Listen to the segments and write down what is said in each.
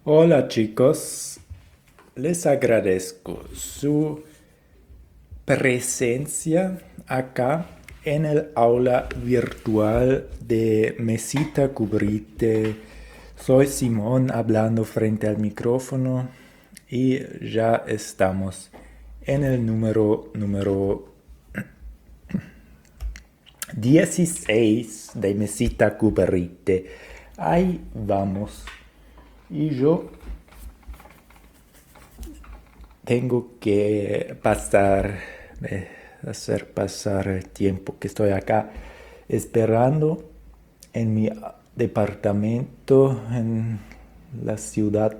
Hola chicos, les agradezco su presencia acá en el aula virtual de Mesita Cubrite. Soy Simón hablando frente al micrófono y ya estamos en el número 16 de Mesita Cubrite. Ahí vamos. Y yo tengo que hacer pasar el tiempo que estoy acá esperando en mi departamento en la ciudad,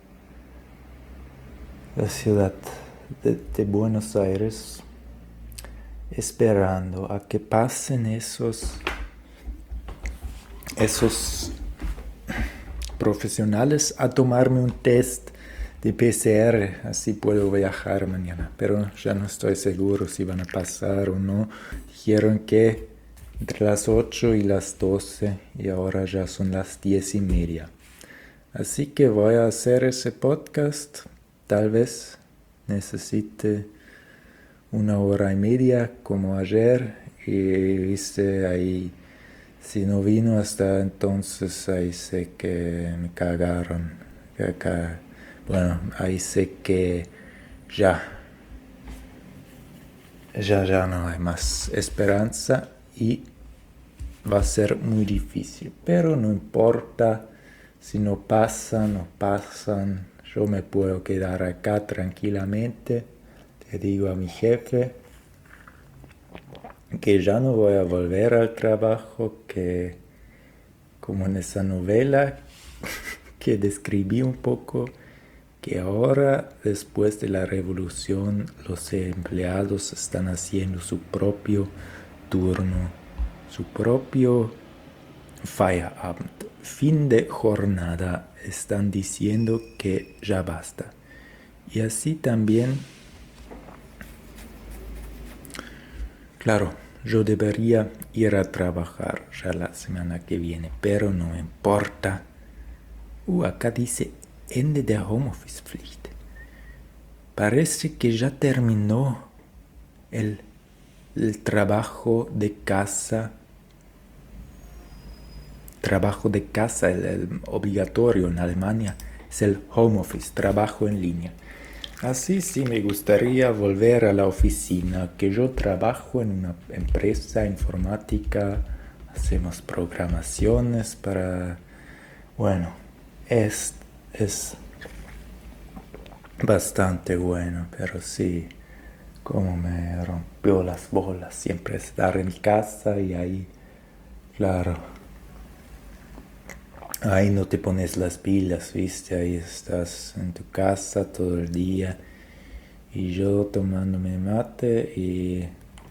la ciudad de Buenos Aires, esperando a que pasen esos profesionales a tomarme un test de PCR, así puedo viajar mañana, pero ya no estoy seguro si van a pasar o no. Dijeron que entre las 8 y las 12 y ahora ya son las 10:30. Así que voy a hacer ese podcast, tal vez necesite 1 hora y media como ayer y hice ahí, si no vino hasta entonces ahí sé que me cagaron. Bueno, ahí sé que ya, ya no hay más esperanza y va a ser muy difícil, pero no importa si no pasan, no pasan, yo me puedo quedar acá tranquilamente, le digo a mi jefe que ya no voy a volver al trabajo, que como en esa novela que describí un poco, que ahora, después de la revolución, los empleados están haciendo su propio turno, su propio Feierabend, fin de jornada, están diciendo que ya basta. Y así también, claro, yo debería ir a trabajar ya la semana que viene, pero no me importa. Acá dice Ende der Homeoffice-Pflicht. Parece que ya terminó el, el trabajo de casa, el obligatorio en Alemania, es el home office, trabajo en línea. Así sí me gustaría volver a la oficina, que yo trabajo en una empresa informática, hacemos programaciones para... Bueno, es bastante bueno, pero sí, como me rompió las bolas siempre estar en casa y ahí, claro, ahí no te pones las pilas, viste, ahí estás en tu casa todo el día y yo tomándome mate y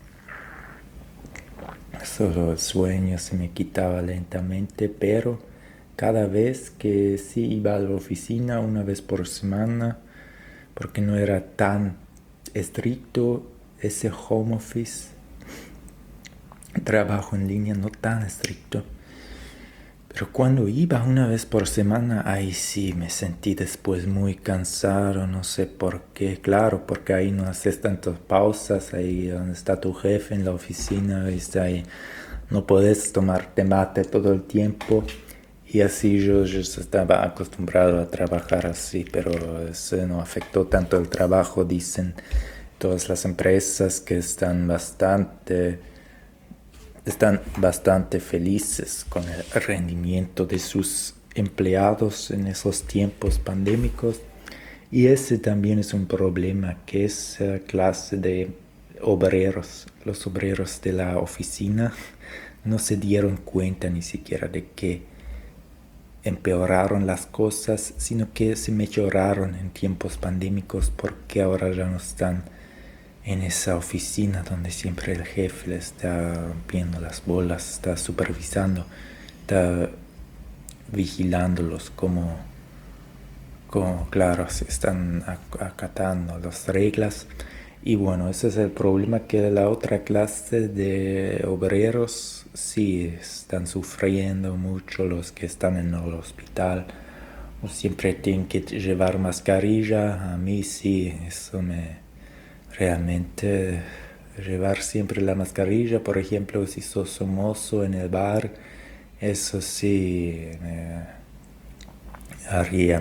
solo el sueño se me quitaba lentamente, pero cada vez que sí iba a la oficina una vez por semana, porque no era tan estricto ese home office, trabajo en línea no tan estricto. Pero cuando iba una vez por semana, ahí sí me sentí después muy cansado, no sé por qué. Claro, porque ahí no haces tantas pausas, ahí donde está tu jefe en la oficina, ¿viste? Ahí no puedes tomarte mate todo el tiempo. Y así yo estaba acostumbrado a trabajar así, pero eso no afectó tanto el trabajo, dicen todas las empresas que están bastante felices con el rendimiento de sus empleados en esos tiempos pandémicos. Y ese también es un problema, que esa clase de obreros, los obreros de la oficina, no se dieron cuenta ni siquiera de que empeoraron las cosas, sino que se mejoraron en tiempos pandémicos porque ahora ya no están en esa oficina donde siempre el jefe le está rompiendo las bolas, está supervisando, está vigilándolos como claro, se están acatando las reglas. Y bueno, ese es el problema, que la otra clase de obreros sí están sufriendo mucho, los que están en el hospital siempre tienen que llevar mascarilla. A mí sí, eso me realmente llevar siempre la mascarilla. Por ejemplo, si sos mozo en el bar, eso sí me haría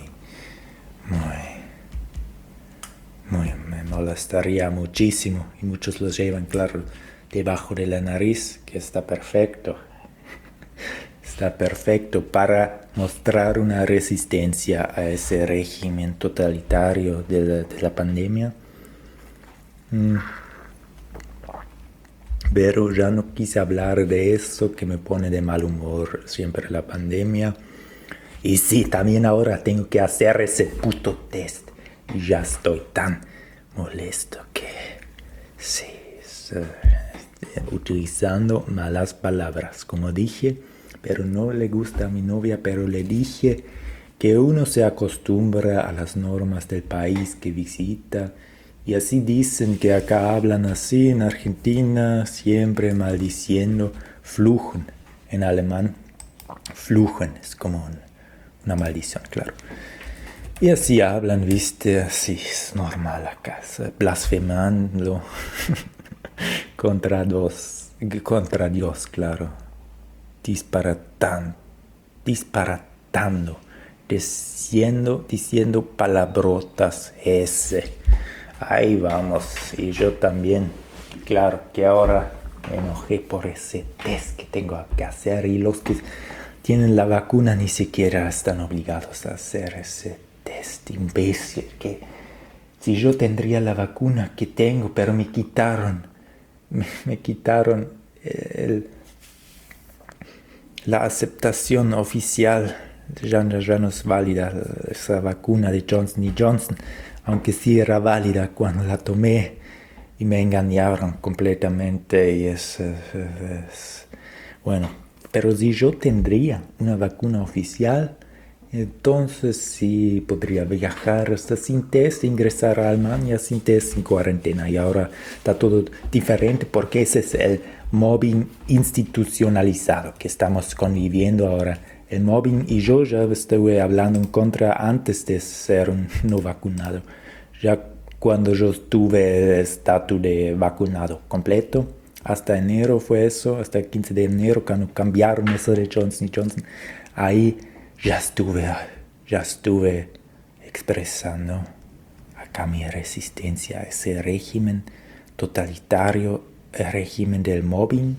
me molestaría muchísimo. Y muchos lo llevan, claro, debajo de la nariz, que está perfecto. Está perfecto para mostrar una resistencia a ese régimen totalitario de la pandemia. Pero ya no quise hablar de eso, que me pone de mal humor siempre la pandemia. Y sí, también ahora tengo que hacer ese puto test. Y ya estoy tan molesto que sí, utilizando malas palabras, como dije, pero no le gusta a mi novia, pero le dije que uno se acostumbra a las normas del país que visita. Y así dicen que acá hablan así en Argentina, siempre maldiciendo, fluchen en alemán. Fluchen es como una maldición, claro. Y así hablan, viste, así es normal acá, blasfemando contra Dios, claro. Disparatando, diciendo palabrotas ese. Ahí vamos, y yo también, claro que ahora me enojé por ese test que tengo que hacer y los que tienen la vacuna ni siquiera están obligados a hacer ese test, imbécil, que si yo tendría la vacuna que tengo, pero me quitaron la aceptación oficial, ya no es válida esa vacuna de Johnson Johnson, aunque sí era válida cuando la tomé y me engañaron completamente y bueno, pero si yo tendría una vacuna oficial, entonces sí podría viajar hasta sin test, ingresar a Alemania sin test, sin cuarentena. Y ahora está todo diferente porque ese es el mobbing institucionalizado que estamos conviviendo ahora. El mobbing, y yo ya estuve hablando en contra antes de ser un no vacunado. Ya cuando yo tuve estatus de vacunado completo, hasta enero fue eso, hasta el 15 de enero cuando cambiaron eso de Johnson Johnson, ahí ya estuve expresando acá mi resistencia a ese régimen totalitario, el régimen del mobbing,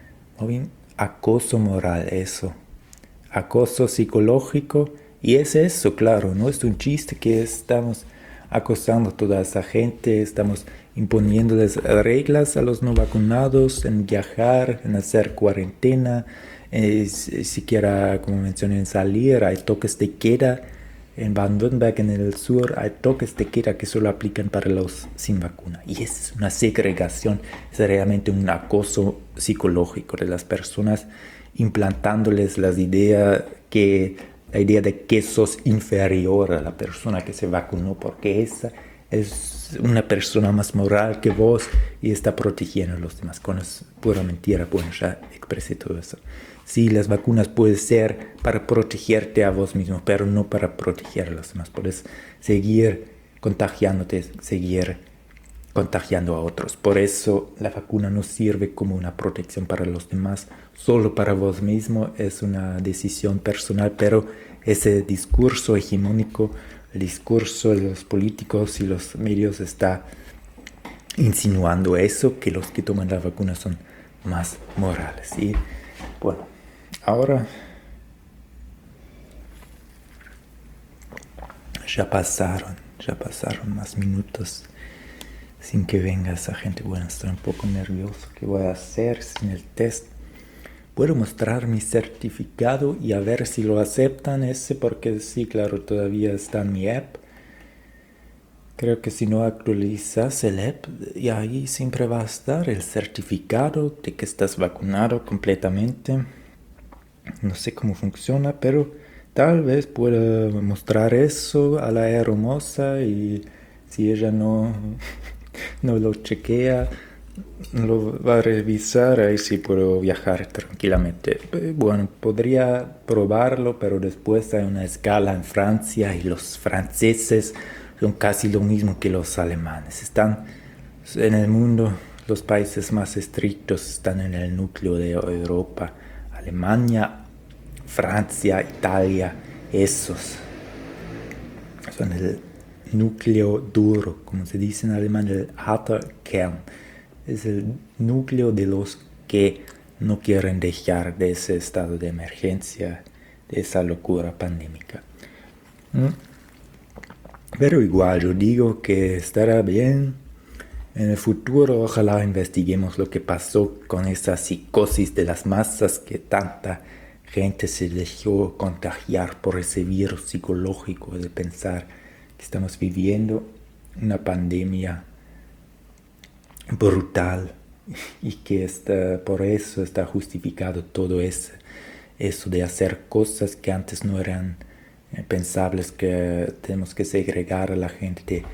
acoso moral, eso, acoso psicológico, y es eso, claro, no es un chiste que estamos acosando a toda esa gente, estamos imponiéndoles reglas a los no vacunados en viajar, en hacer cuarentena, siquiera, como mencioné, en salir. Hay toques de queda en Baden-Württemberg, en el sur, hay toques de queda que solo aplican para los sin vacuna. Y es una segregación, es realmente un acoso psicológico de las personas, implantándoles la idea de que sos inferior a la persona que se vacunó, porque esa es una persona más moral que vos y está protegiendo a los demás. Con es pura mentira, bueno, ya expresé todo eso. Sí, las vacunas pueden ser para protegerte a vos mismo, pero no para proteger a los demás. Puedes seguir contagiándote, seguir contagiando a otros. Por eso la vacuna no sirve como una protección para los demás, solo para vos mismo. Es una decisión personal, pero ese discurso hegemónico, el discurso de los políticos y los medios está insinuando eso, que los que toman la vacuna son más morales. Y bueno, ahora ya pasaron más minutos sin que venga esa gente. Bueno, estoy un poco nervioso. ¿Qué voy a hacer sin el test? Puedo mostrar mi certificado y a ver si lo aceptan ese, porque sí, claro, todavía está en mi app. Creo que si no actualizas el app, y ahí siempre va a estar el certificado de que estás vacunado completamente. No sé cómo funciona, pero tal vez pueda mostrar eso a la hermosa, y si ella no lo chequea, lo va a revisar, ahí sí puedo viajar tranquilamente. Bueno, podría probarlo, pero después hay una escala en Francia y los franceses son casi lo mismo que los alemanes. Están en el mundo, los países más estrictos están en el núcleo de Europa. Alemania, Francia, Italia, esos son el núcleo duro, como se dice en alemán, el harter Kern. Es el núcleo de los que no quieren dejar de ese estado de emergencia, de esa locura pandémica. Pero igual, yo digo que estará bien. En el futuro, ojalá investiguemos lo que pasó con esa psicosis de las masas, que tanta gente se dejó contagiar por ese virus psicológico de pensar que estamos viviendo una pandemia brutal y que por eso está justificado todo eso de hacer cosas que antes no eran pensables, que tenemos que segregar a la gente,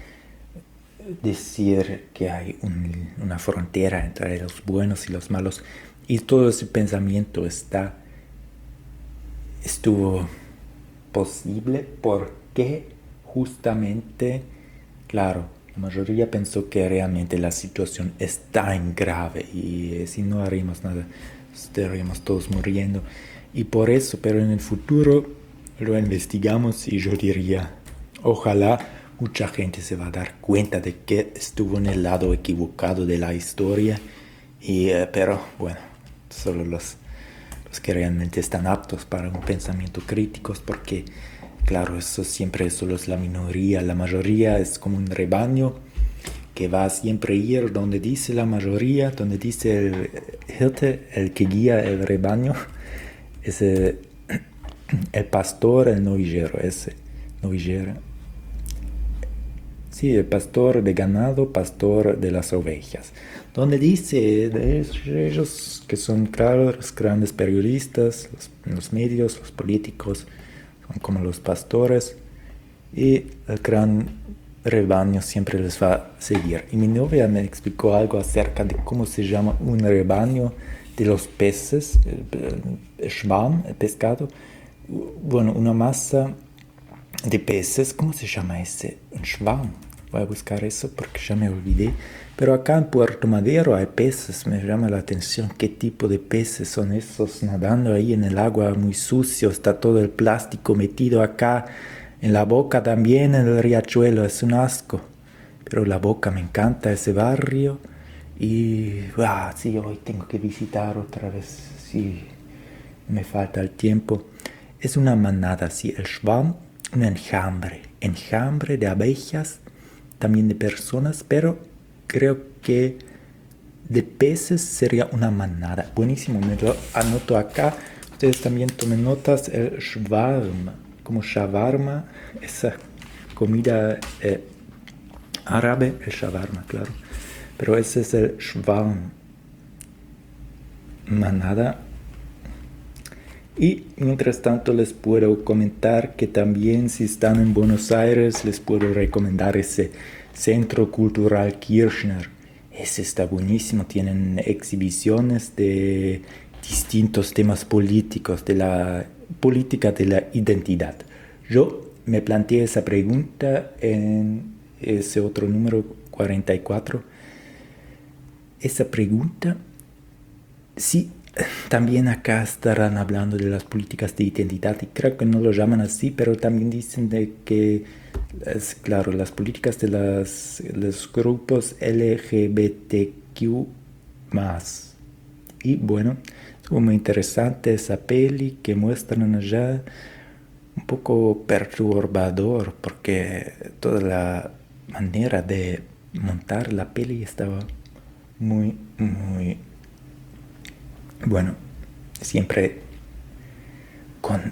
decir que hay una frontera entre los buenos y los malos, y todo ese pensamiento estuvo posible porque justamente, claro, la mayoría pensó que realmente la situación es tan grave y si no haríamos nada estaríamos todos muriendo, y por eso, pero en el futuro lo investigamos y yo diría, ojalá mucha gente se va a dar cuenta de que estuvo en el lado equivocado de la historia, pero bueno, solo los que realmente están aptos para un pensamiento crítico, porque claro, eso siempre solo es la minoría, la mayoría es como un rebaño que va a siempre ir donde dice la mayoría, donde dice el hirte, el que guía el rebaño, es el pastor, el novillero, ese novillero. Sí, el pastor de ganado, pastor de las ovejas. Donde dice de ellos que son, claro, los grandes periodistas, los medios, los políticos, son como los pastores, y el gran rebaño siempre les va a seguir. Y mi novia me explicó algo acerca de cómo se llama un rebaño de los peces, el schwarm, el pescado. Bueno, una masa de peces, ¿cómo se llama ese? Un schwarm. Voy a buscar eso porque ya me olvidé. Pero acá en Puerto Madero hay peces, me llama la atención qué tipo de peces son esos nadando ahí en el agua muy sucio, está todo el plástico metido acá, en la boca también, en el riachuelo, es un asco. Pero la boca, me encanta ese barrio y sí, hoy tengo que visitar otra vez, sí, me falta el tiempo. Es una manada, sí, el schwarm, un enjambre de abejas, también de personas, pero creo que de peces sería una manada. Buenísimo, me lo anoto acá. Ustedes también tomen notas. El shawarma, como shawarma, esa comida árabe, el shawarma, claro. Pero ese es el shawarma, manada. Y mientras tanto les puedo comentar que también si están en Buenos Aires les puedo recomendar ese Centro Cultural Kirchner. Ese está buenísimo, tienen exhibiciones de distintos temas políticos, de la política de la identidad. Yo me planteé esa pregunta en ese otro número 44. Esa pregunta, sí, también acá estarán hablando de las políticas de identidad y creo que no lo llaman así, pero también dicen de que, claro, las políticas de los grupos LGBTQ+. Y bueno, estuvo muy interesante esa peli que muestran allá, un poco perturbador porque toda la manera de montar la peli estaba muy, muy bueno, siempre con,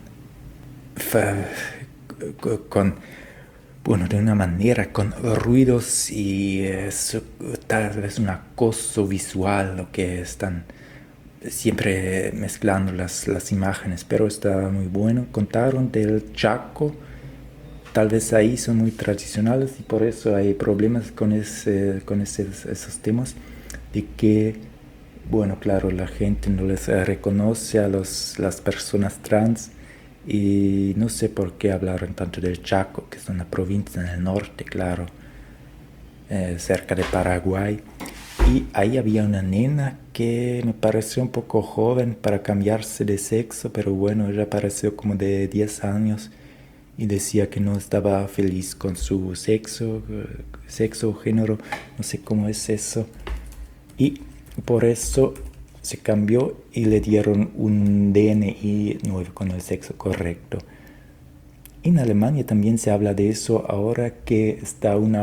con, bueno, de una manera, con ruidos y tal vez un acoso visual, lo que están siempre mezclando las imágenes, pero está muy bueno. Contaron del Chaco, tal vez ahí son muy tradicionales y por eso hay problemas con esos temas. de que, bueno, claro, la gente no les reconoce a las personas trans y no sé por qué hablaron tanto del Chaco, que es una provincia en el norte, claro, cerca de Paraguay. Y ahí había una nena que me pareció un poco joven para cambiarse de sexo, pero bueno, ella pareció como de 10 años y decía que no estaba feliz con su sexo o género, no sé cómo es eso. Y por eso se cambió y le dieron un DNI nuevo con el sexo correcto. En Alemania también se habla de eso ahora que está un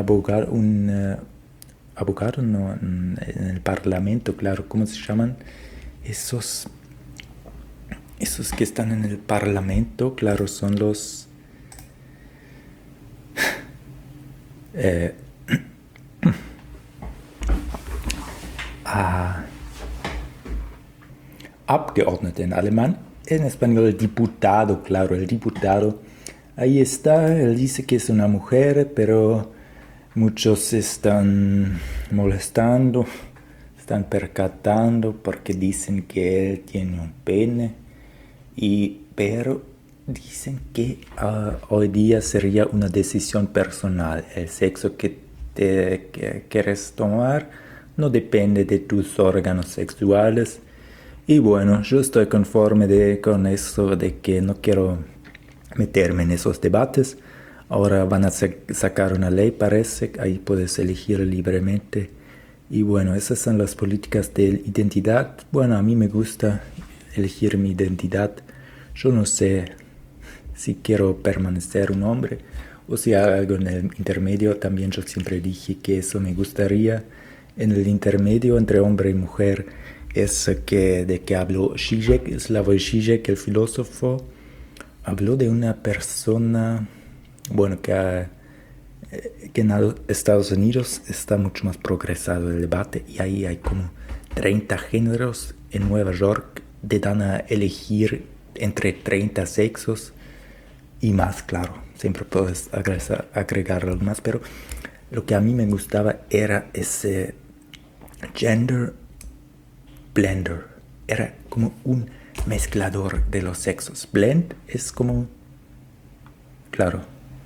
abogado no, en el parlamento, claro, ¿cómo se llaman? Esos, esos que están en el parlamento, claro, son los eh, Abgeordnete en alemán, en español el diputado, claro, el diputado. Ahí está, él dice que es una mujer, pero muchos están molestando, están percatando porque dicen que él tiene un pene, pero dicen que hoy día sería una decisión personal. El sexo que quieres tomar no depende de tus órganos sexuales. Y bueno, yo estoy conforme con eso de que no quiero meterme en esos debates. Ahora van a sacar una ley, parece, ahí puedes elegir libremente. Y bueno, esas son las políticas de identidad. Bueno, a mí me gusta elegir mi identidad. Yo no sé si quiero permanecer un hombre o si hay algo en el intermedio. También yo siempre dije que eso me gustaría. En el intermedio entre hombre y mujer es de que habló Žižek, Slavoj Žižek, el filósofo. Habló de una persona, bueno, que en Estados Unidos está mucho más progresado el debate y ahí hay como 30 géneros. En Nueva York te dan a elegir entre 30 sexos y más, claro. Siempre puedes agregar algo más, pero lo que a mí me gustaba era ese gender blender. Era como un mezclador de los sexos. Blend es como, claro,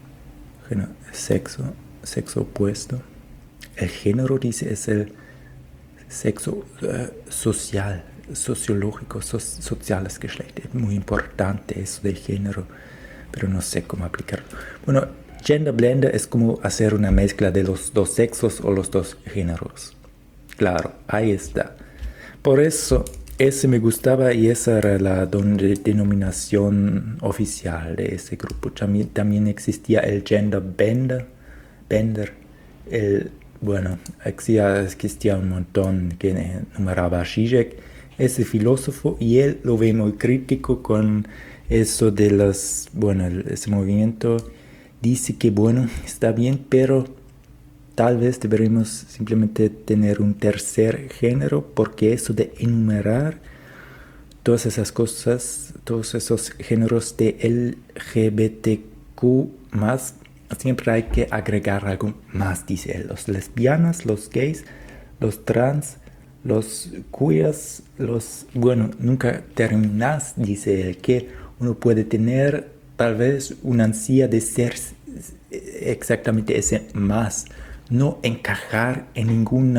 sexo opuesto. El género, dice, es el sexo social, sociológico, sociales Geschlecht. Es muy importante eso del género, pero no sé cómo aplicarlo. Bueno, gender blender es como hacer una mezcla de los dos sexos o los dos géneros. Claro, ahí está. Por eso, ese me gustaba y esa era la denominación oficial de ese grupo. También existía el gender bender. Bueno, existía un montón que numeraba Žižek, ese filósofo, y él lo ve muy crítico con eso de ese movimiento. Dice que, bueno, está bien, pero tal vez deberíamos simplemente tener un tercer género, porque eso de enumerar todas esas cosas, todos esos géneros de LGBTQ+, siempre hay que agregar algo más, dice él. Los lesbianas, los gays, los trans, los queers, bueno, nunca terminas, dice él, que uno puede tener tal vez una ansia de ser exactamente ese más, no encajar en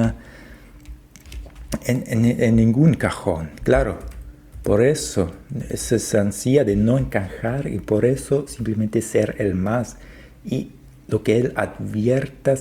ningún cajón, claro. Por eso, es esa ansia de no encajar y por eso simplemente ser el más. Y lo que él advierte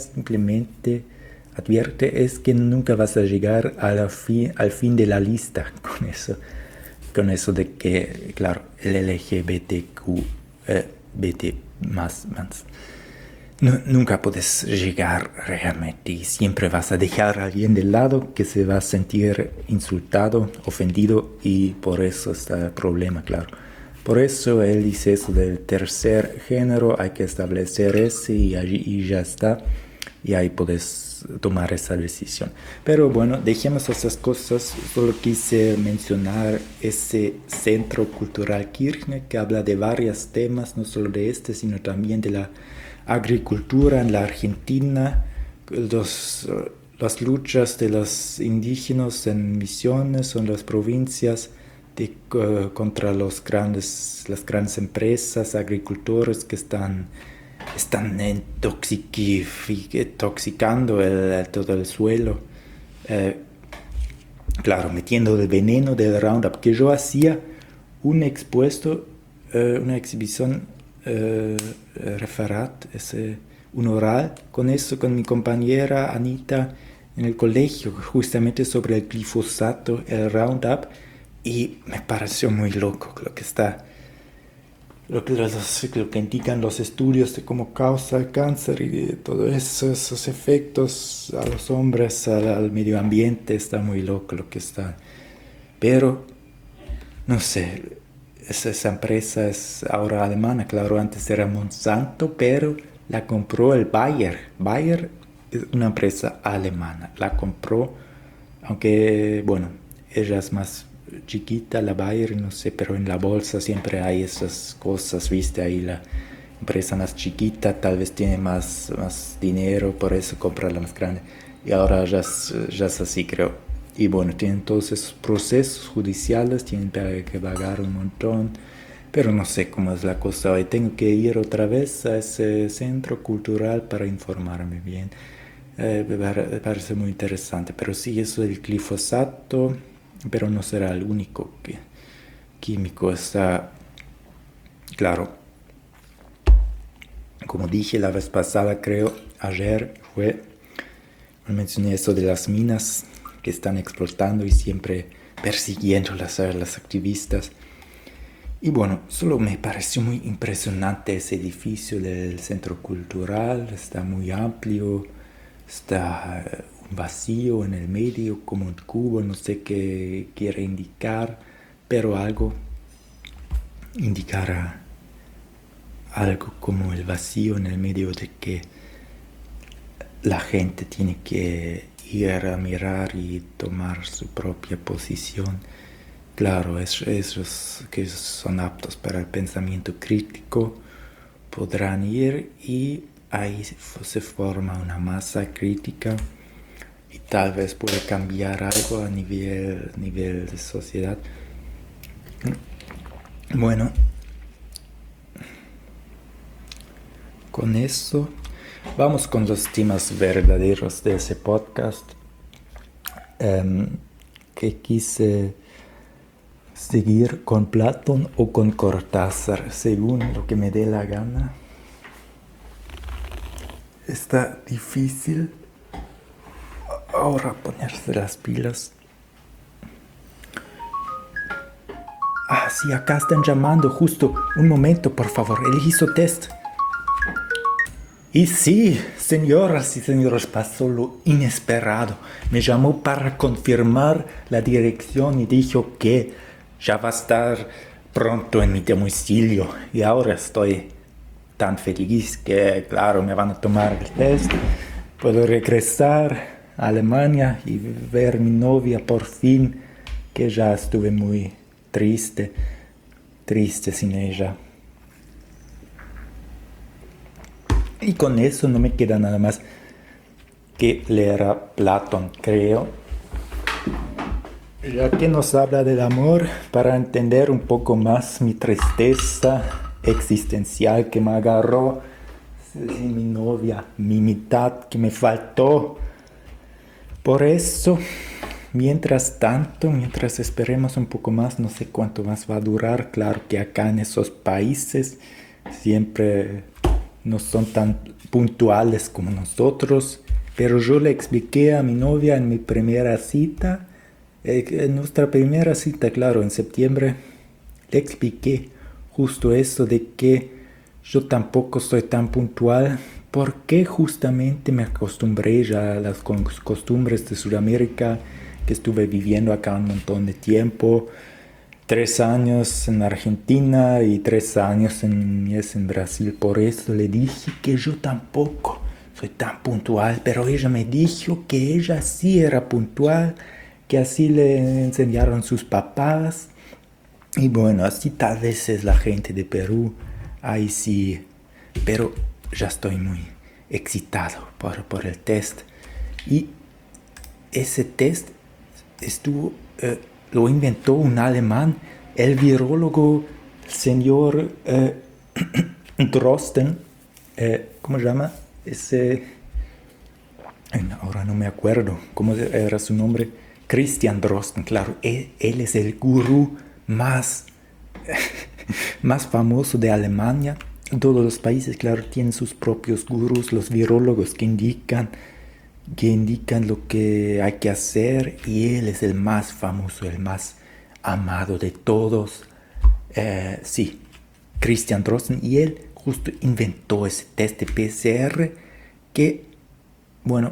es que nunca vas a llegar al fin de la lista con eso de que, claro, el LGBTQ, BT más. Nunca puedes llegar realmente y siempre vas a dejar a alguien de lado que se va a sentir insultado, ofendido y por eso está el problema, claro. Por eso él dice eso del tercer género, hay que establecer ese y ya está. Y ahí puedes tomar esa decisión. Pero bueno, dejemos esas cosas. Solo quise mencionar ese Centro Cultural Kirchner que habla de varios temas, no solo de este, sino también de la agricultura en la Argentina, las luchas de los indígenas en Misiones o en las provincias contra las grandes empresas, agricultores que están intoxicando todo el suelo. Claro, metiendo el veneno del Roundup, que yo hacía un expuesto, una exhibición referat, un oral, con eso, con mi compañera Anita en el colegio, justamente sobre el glifosato, el Roundup, y me pareció muy loco lo que indican los estudios de cómo causa el cáncer y de todos esos efectos a los hombres, al medio ambiente. Está muy loco lo que está. Pero, no sé, esa empresa es ahora alemana, claro, antes era Monsanto, pero la compró el Bayer. Bayer es una empresa alemana, la compró, aunque, bueno, ella es más chiquita, la Bayer, no sé, pero en la bolsa siempre hay esas cosas, viste, ahí la empresa más chiquita tal vez tiene más dinero, por eso compra la más grande, y ahora ya es así, creo. Y bueno, tienen todos esos procesos judiciales, tienen que pagar un montón, pero no sé cómo es la cosa hoy. Tengo que ir otra vez a ese centro cultural para informarme bien. Me parece muy interesante, pero sí, eso del glifosato, pero no será el único químico. Está, claro, como dije la vez pasada, creo, ayer mencioné eso de las minas que están explotando y siempre persiguiendo las activistas. Y bueno, solo me pareció muy impresionante ese edificio del centro cultural. Está muy amplio, está un vacío en el medio, como un cubo, no sé qué quiere indicar, pero algo indicará algo como el vacío en el medio de que la gente tiene que ir a mirar y tomar su propia posición. Claro, esos que son aptos para el pensamiento crítico podrán ir y ahí se forma una masa crítica y tal vez puede cambiar algo a nivel de sociedad. Bueno, con eso vamos con los temas verdaderos de ese podcast, que quise seguir con Platón o con Cortázar, según lo que me dé la gana. Está difícil ahora ponerse las pilas. Ah, sí, acá están llamando, justo. Un momento, por favor, elegí su test. Y sí, señoras y señores, pasó lo inesperado. Me llamó para confirmar la dirección y dijo que ya va a estar pronto en mi domicilio. Y ahora estoy tan feliz que, claro, me van a tomar el test. Puedo regresar a Alemania y ver a mi novia por fin, que ya estuve muy triste sin ella. Y con eso no me queda nada más que leer a Platón, creo, ya que nos habla del amor, para entender un poco más mi tristeza existencial que me agarró sin mi novia, mi mitad que me faltó. Por eso, mientras esperemos un poco más, no sé cuánto más va a durar. Claro que acá en esos países siempre no son tan puntuales como nosotros, pero yo le expliqué a mi novia en mi primera cita, en nuestra primera cita, claro, en septiembre, le expliqué justo eso de que yo tampoco soy tan puntual, porque justamente me acostumbré ya a las costumbres de Sudamérica, que estuve viviendo acá un montón de tiempo. 3 años en Argentina y 3 años en Brasil. Por eso le dije que yo tampoco soy tan puntual, pero ella me dijo que ella sí era puntual, que así le enseñaron sus papás. Y bueno, así tal vez es la gente de Perú, ahí sí, pero ya estoy muy excitado por el test. Y ese test lo inventó un alemán, el virólogo, el señor Drosten, ¿cómo se llama? Ahora no me acuerdo cómo era su nombre. Christian Drosten, claro, él es el gurú más, más famoso de Alemania. Todos los países, claro, tienen sus propios gurús, los virólogos que indican lo que hay que hacer, y él es el más famoso, el más amado de todos. Sí, Christian Drosten, y él justo inventó ese test de PCR que, bueno,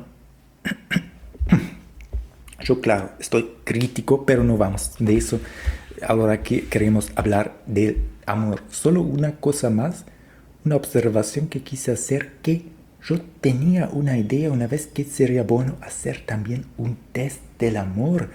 yo claro, estoy crítico, pero no vamos de eso. Ahora que queremos hablar del amor, solo una cosa más, una observación que quise hacer, que yo tenía una idea una vez que sería bueno hacer también un test del amor,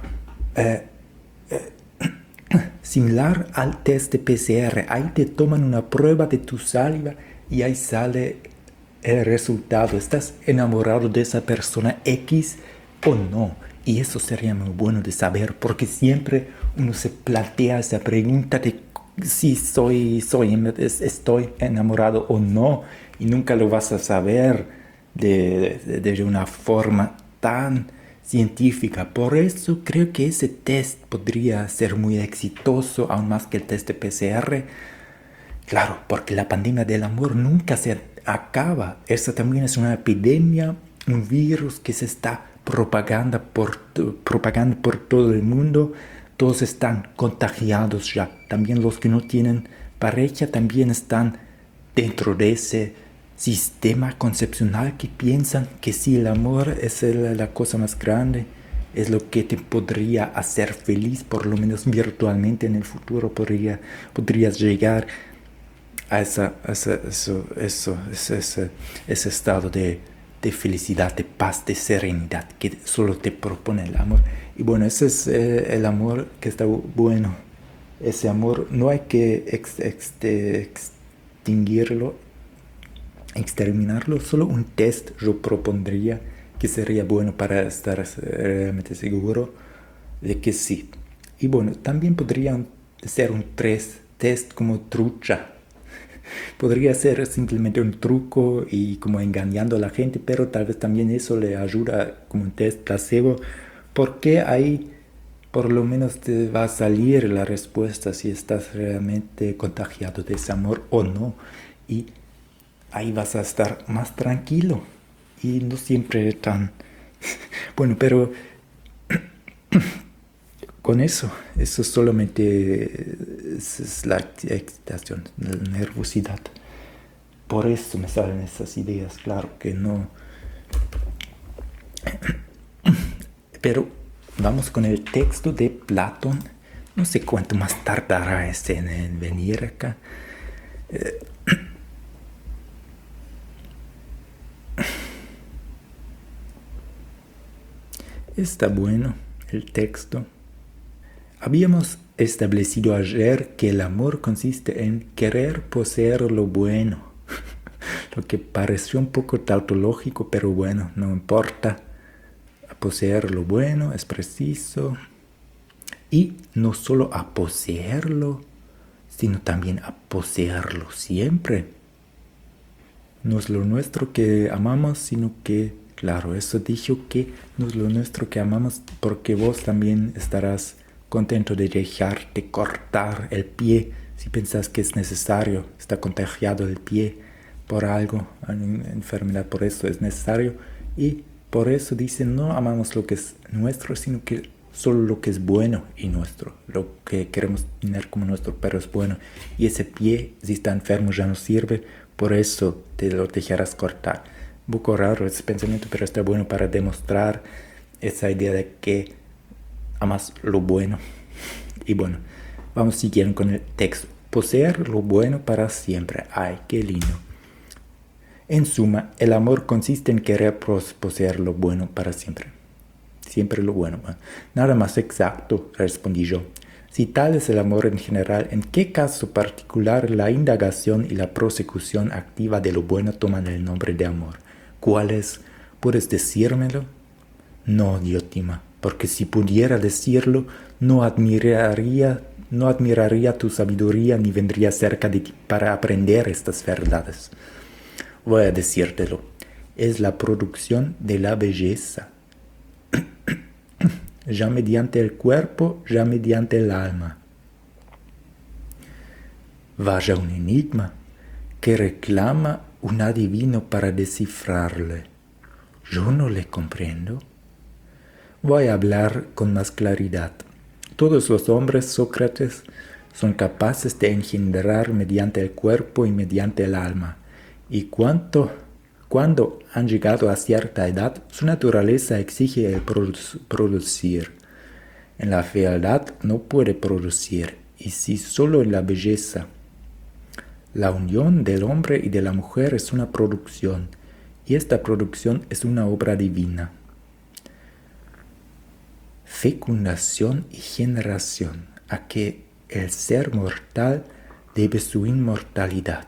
similar al test de PCR. Ahí te toman una prueba de tu saliva y ahí sale el resultado. ¿Estás enamorado de esa persona X o no? Y eso sería muy bueno de saber, porque siempre uno se plantea esa pregunta de si estoy enamorado o no, y nunca lo vas a saber de una forma tan científica. Por eso creo que ese test podría ser muy exitoso, aún más que el test de PCR. Claro, porque la pandemia del amor nunca se acaba. Esta también es una epidemia, un virus que se está propagando por todo el mundo. Todos están contagiados ya. También los que no tienen pareja también están dentro de ese sistema concepcional que piensan que si el amor es la cosa más grande, es lo que te podría hacer feliz, por lo menos virtualmente en el futuro podrías llegar a ese estado de felicidad, de paz, de serenidad que solo te propone el amor. Y bueno, ese es el amor que está bueno. Ese amor no hay que exterminarlo. Solo un test yo propondría que sería bueno para estar realmente seguro de que sí. Y bueno, también podría ser un test como trucha. Podría ser simplemente un truco y como engañando a la gente, pero tal vez también eso le ayuda como un test placebo, porque ahí por lo menos te va a salir la respuesta si estás realmente contagiado de ese amor o no, y ahí vas a estar más tranquilo y no siempre tan bueno, pero con eso solamente es la excitación, la nervosidad. Por eso me salen esas ideas, claro que no. Pero vamos con el texto de Platón. No sé cuánto más tardará en venir acá. Está bueno el texto. Habíamos establecido ayer que el amor consiste en querer poseer lo bueno. Lo que pareció un poco tautológico, pero bueno, no importa. Poseer lo bueno es preciso. Y no solo a poseerlo, sino también a poseerlo siempre. No es lo nuestro que amamos, sino que, claro, eso dijo que no es lo nuestro que amamos, porque vos también estarás contento de dejarte cortar el pie si pensás que es necesario. Está contagiado el pie por algo, una enfermedad, por eso es necesario. Y por eso dicen, no amamos lo que es nuestro, sino que solo lo que es bueno y nuestro, lo que queremos tener como nuestro, pero es bueno. Y ese pie, si está enfermo, ya no sirve, por eso te lo dejarás cortar. Un poco raro ese pensamiento, pero está bueno para demostrar esa idea de que amas lo bueno. Y bueno, vamos siguiendo con el texto. Poseer lo bueno para siempre. Ay, qué lindo. En suma, el amor consiste en querer poseer lo bueno para siempre. Siempre lo bueno. Nada más exacto, respondí yo. Si tal es el amor en general, ¿en qué caso particular la indagación y la prosecución activa de lo bueno toman el nombre de amor? ¿Cuál es? ¿Puedes decírmelo? No, Diotima, porque si pudiera decirlo, no admiraría tu sabiduría ni vendría cerca de ti para aprender estas verdades. Voy a decírtelo, es la producción de la belleza, ya mediante el cuerpo, ya mediante el alma. Vaya un enigma que reclama un adivino para descifrarle. Yo no le comprendo. Voy a hablar con más claridad. Todos los hombres, Sócrates, son capaces de engendrar mediante el cuerpo y mediante el alma. Y cuando han llegado a cierta edad, su naturaleza exige el producir. En la fealdad no puede producir, y si solo en la belleza. La unión del hombre y de la mujer es una producción, y esta producción es una obra divina. Fecundación y generación, a que el ser mortal debe su inmortalidad.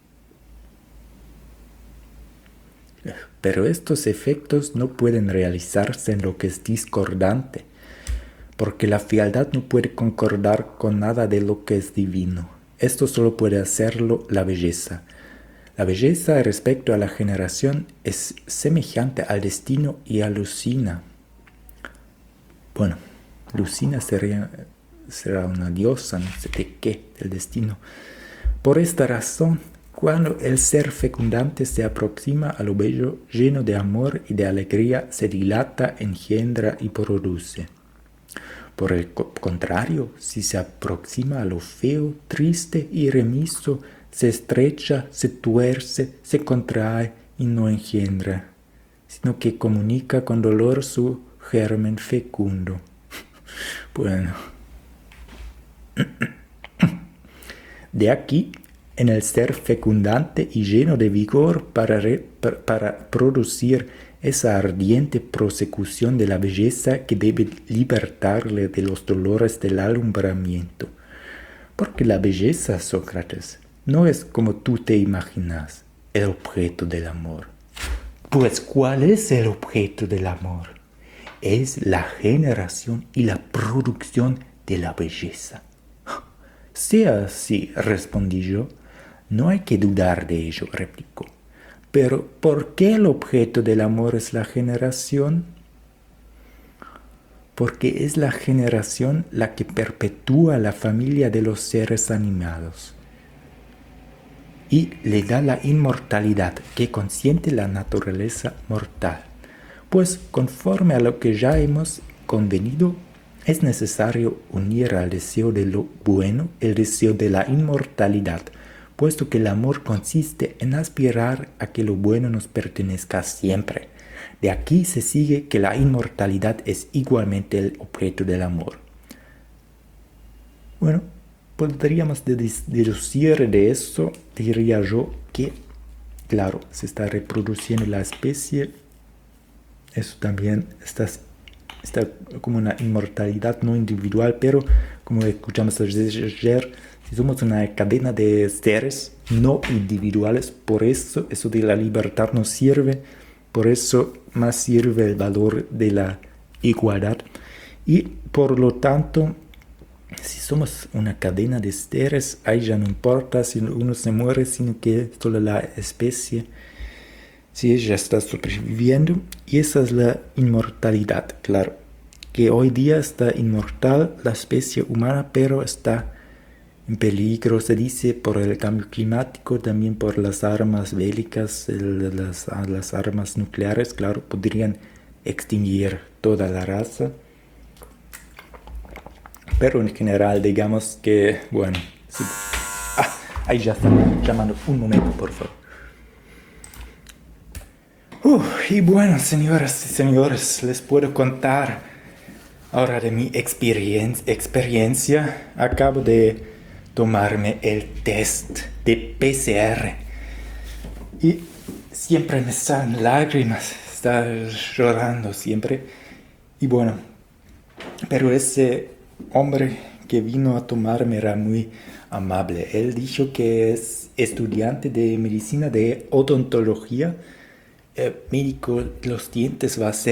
Pero estos efectos no pueden realizarse en lo que es discordante, porque la fealdad no puede concordar con nada de lo que es divino. Esto solo puede hacerlo la belleza. La belleza respecto a la generación es semejante al destino y a Lucina. Bueno, Lucina será una diosa, no sé de qué, del destino. Por esta razón, cuando el ser fecundante se aproxima a lo bello, lleno de amor y de alegría, se dilata, engendra y produce. Por el contrario, si se aproxima a lo feo, triste y remiso, se estrecha, se tuerce, se contrae y no engendra, sino que comunica con dolor su germen fecundo. Bueno. De aquí, en el ser fecundante y lleno de vigor para producir esa ardiente prosecución de la belleza que debe libertarle de los dolores del alumbramiento. Porque la belleza, Sócrates, no es como tú te imaginas, el objeto del amor. Pues, ¿cuál es el objeto del amor? Es la generación y la producción de la belleza. Sea así, respondí yo, no hay que dudar de ello, replicó. Pero, ¿por qué el objeto del amor es la generación? Porque es la generación la que perpetúa la familia de los seres animados y le da la inmortalidad que consiente la naturaleza mortal. Pues, conforme a lo que ya hemos convenido, es necesario unir al deseo de lo bueno el deseo de la inmortalidad, puesto que el amor consiste en aspirar a que lo bueno nos pertenezca siempre. De aquí se sigue que la inmortalidad es igualmente el objeto del amor. Bueno, podríamos deducir de eso, diría yo, que, claro, se está reproduciendo la especie. Eso también está como una inmortalidad no individual, pero como escuchamos ayer, si somos una cadena de seres no individuales, por eso de la libertad nos sirve, por eso más sirve el valor de la igualdad. Y por lo tanto, si somos una cadena de seres, ahí ya no importa si uno se muere, sino que solo la especie, si ella está sobreviviendo, y esa es la inmortalidad, claro, que hoy día está inmortal la especie humana, pero está en peligro, se dice, por el cambio climático, también por las armas bélicas, las armas nucleares, claro, podrían extinguir toda la raza. Pero en general, digamos que, bueno, sí. Ahí ya están llamando, un momento, por favor. Y bueno, señoras y señores, les puedo contar ahora de mi experiencia. Acabo de tomarme el test de PCR y siempre me salen lágrimas, está llorando siempre. Y bueno, pero ese hombre que vino a tomarme era muy amable. Él dijo que es estudiante de medicina, de odontología, médico de los dientes va a ser,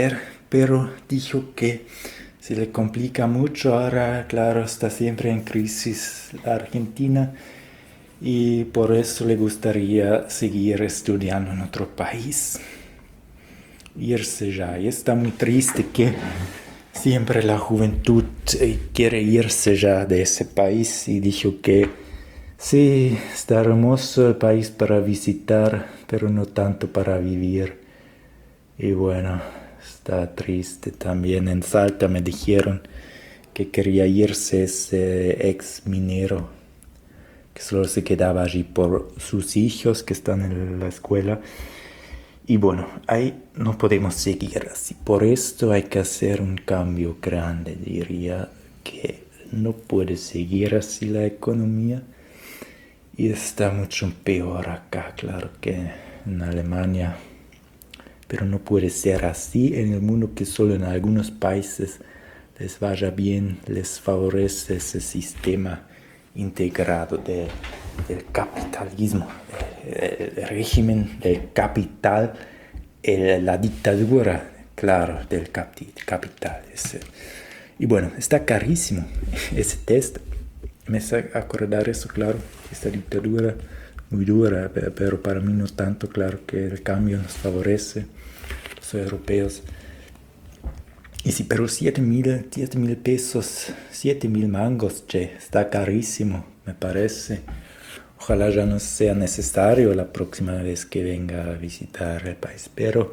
pero dijo que se le complica mucho ahora, claro, está siempre en crisis la Argentina y por eso le gustaría seguir estudiando en otro país, irse ya. Y está muy triste que siempre la juventud quiere irse ya de ese país y dijo que sí, está hermoso el país para visitar, pero no tanto para vivir. Y bueno, está triste también. En Salta me dijeron que quería irse ese ex minero, que solo se quedaba allí por sus hijos que están en la escuela. Y bueno, ahí no podemos seguir así. Por esto hay que hacer un cambio grande, diría que no puede seguir así la economía. Y está mucho peor acá, claro, que en Alemania. Pero no puede ser así en el mundo que solo en algunos países les vaya bien, les favorece ese sistema integrado del capitalismo, el régimen del capital, la dictadura, claro, del capital. Y bueno, está carísimo ese test. Me hace acordar eso, claro, esta dictadura muy dura, pero para mí no tanto, claro, que el cambio nos favorece, los europeos. Y sí, pero 7.000 pesos, 7.000 mangos, che, está carísimo, me parece. Ojalá ya no sea necesario la próxima vez que venga a visitar el país, pero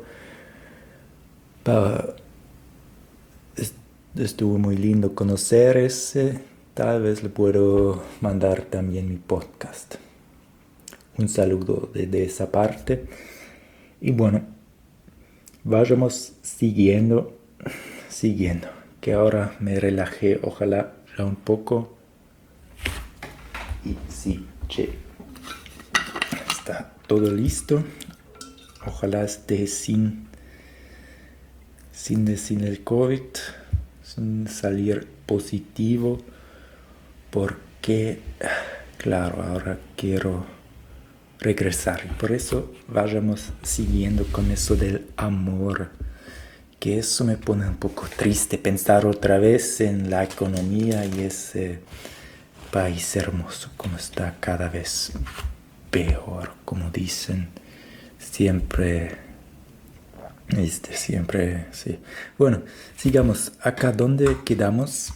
estuvo muy lindo conocer ese. Tal vez le puedo mandar también mi podcast. Un saludo desde esa parte. Y bueno, vayamos siguiendo, que ahora me relajé, ojalá ya un poco. Y sí, che, está todo listo. Ojalá esté sin el COVID, sin salir positivo. Porque, claro, ahora quiero regresar y por eso vayamos siguiendo con eso del amor, que eso me pone un poco triste pensar otra vez en la economía y ese país hermoso como está cada vez peor, como dicen siempre, sí. Bueno, sigamos acá donde quedamos.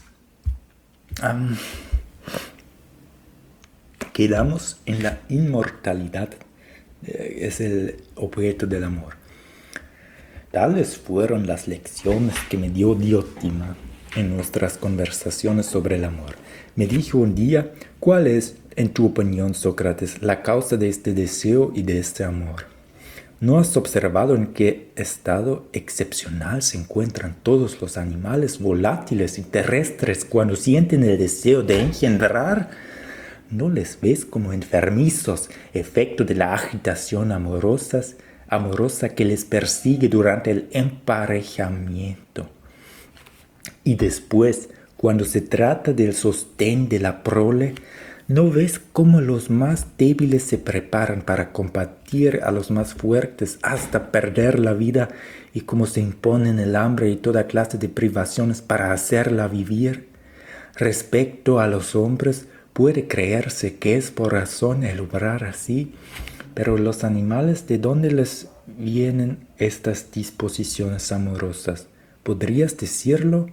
Quedamos en la inmortalidad, es el objeto del amor. Tales fueron las lecciones que me dio Diotima en nuestras conversaciones sobre el amor. Me dijo un día, ¿cuál es, en tu opinión, Sócrates, la causa de este deseo y de este amor? ¿No has observado en qué estado excepcional se encuentran todos los animales volátiles y terrestres cuando sienten el deseo de engendrar? ¿No les ves como enfermizos, efecto de la agitación amorosa que les persigue durante el emparejamiento? Y después, cuando se trata del sostén de la prole, ¿no ves cómo los más débiles se preparan para combatir a los más fuertes hasta perder la vida y cómo se imponen el hambre y toda clase de privaciones para hacerla vivir? Respecto a los hombres, puede creerse que es por razón el obrar así, pero los animales, ¿de dónde les vienen estas disposiciones amorosas? ¿Podrías decirlo?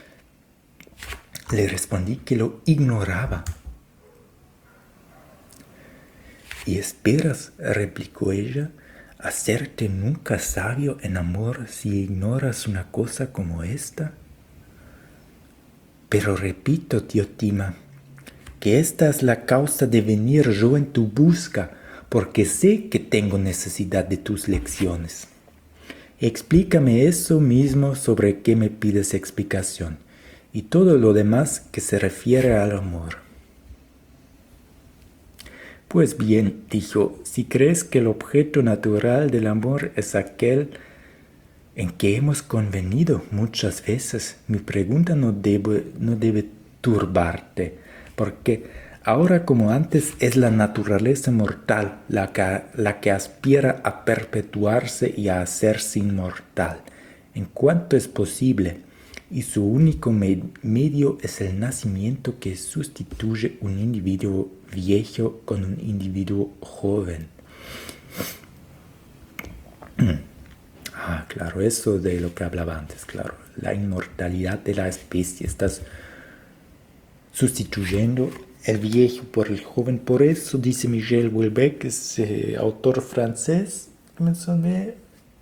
Le respondí que lo ignoraba. ¿Y esperas, replicó ella, hacerte nunca sabio en amor si ignoras una cosa como esta? Pero repito, Diotima, que esta es la causa de venir yo en tu busca, porque sé que tengo necesidad de tus lecciones. Explícame eso mismo sobre qué me pides explicación, y todo lo demás que se refiere al amor. Pues bien, dijo, si crees que el objeto natural del amor es aquel en que hemos convenido muchas veces, mi pregunta no debe turbarte, porque ahora como antes es la naturaleza mortal la que aspira a perpetuarse y a hacerse inmortal. en cuanto es posible, y su único medio es el nacimiento que sustituye un individuo viejo con un individuo joven. Claro, eso de lo que hablaba antes, claro, la inmortalidad de la especie, estás sustituyendo el viejo por el joven. Por eso dice Michel Houellebecq, ese autor francés que mencioné,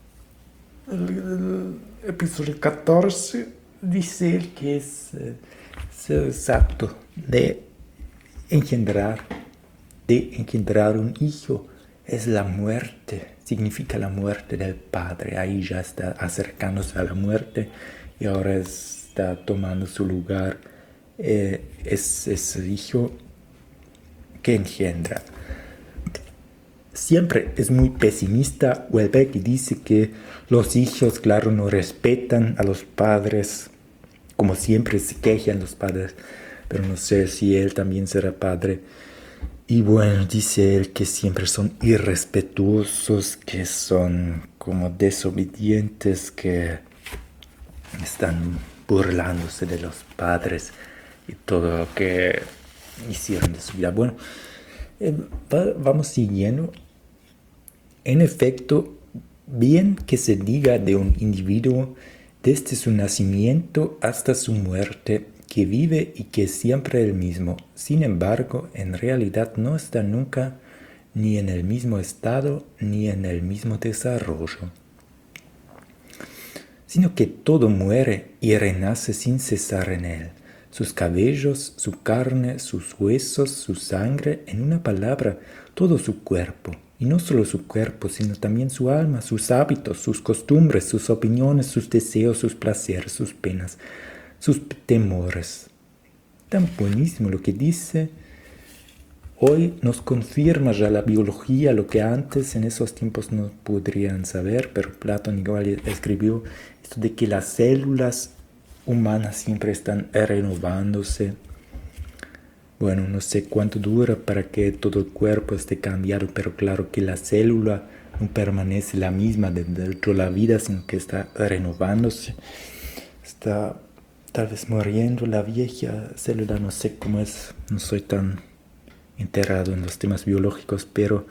el episodio 14, dice él que es exacto de engendrar un hijo, es la muerte, significa la muerte del padre. Ahí ya está acercándose a la muerte y ahora está tomando su lugar es ese hijo que engendra. Siempre es muy pesimista Houellebecq y dice que los hijos, claro, no respetan a los padres, como siempre se quejan los padres, pero no sé si él también será padre. Y bueno, dice él que siempre son irrespetuosos, que son como desobedientes, que están burlándose de los padres y todo lo que hicieron de su vida. Bueno, vamos siguiendo. En efecto, bien que se diga de un individuo desde su nacimiento hasta su muerte, que vive y que es siempre el mismo. Sin embargo, en realidad no está nunca ni en el mismo estado ni en el mismo desarrollo, sino que todo muere y renace sin cesar en él. Sus cabellos, su carne, sus huesos, su sangre, en una palabra, todo su cuerpo. Y no solo su cuerpo, sino también su alma, sus hábitos, sus costumbres, sus opiniones, sus deseos, sus placeres, sus penas, sus temores. Tan buenísimo lo que dice. Hoy nos confirma ya la biología, lo que antes en esos tiempos no podrían saber, pero Platón igual escribió esto de que las células humanas siempre están renovándose. Bueno, no sé cuánto dura para que todo el cuerpo esté cambiado, pero claro que la célula no permanece la misma dentro de la vida, sino que está renovándose. Está tal vez muriendo la vieja célula, no sé cómo es, no soy tan enterado en los temas biológicos, pero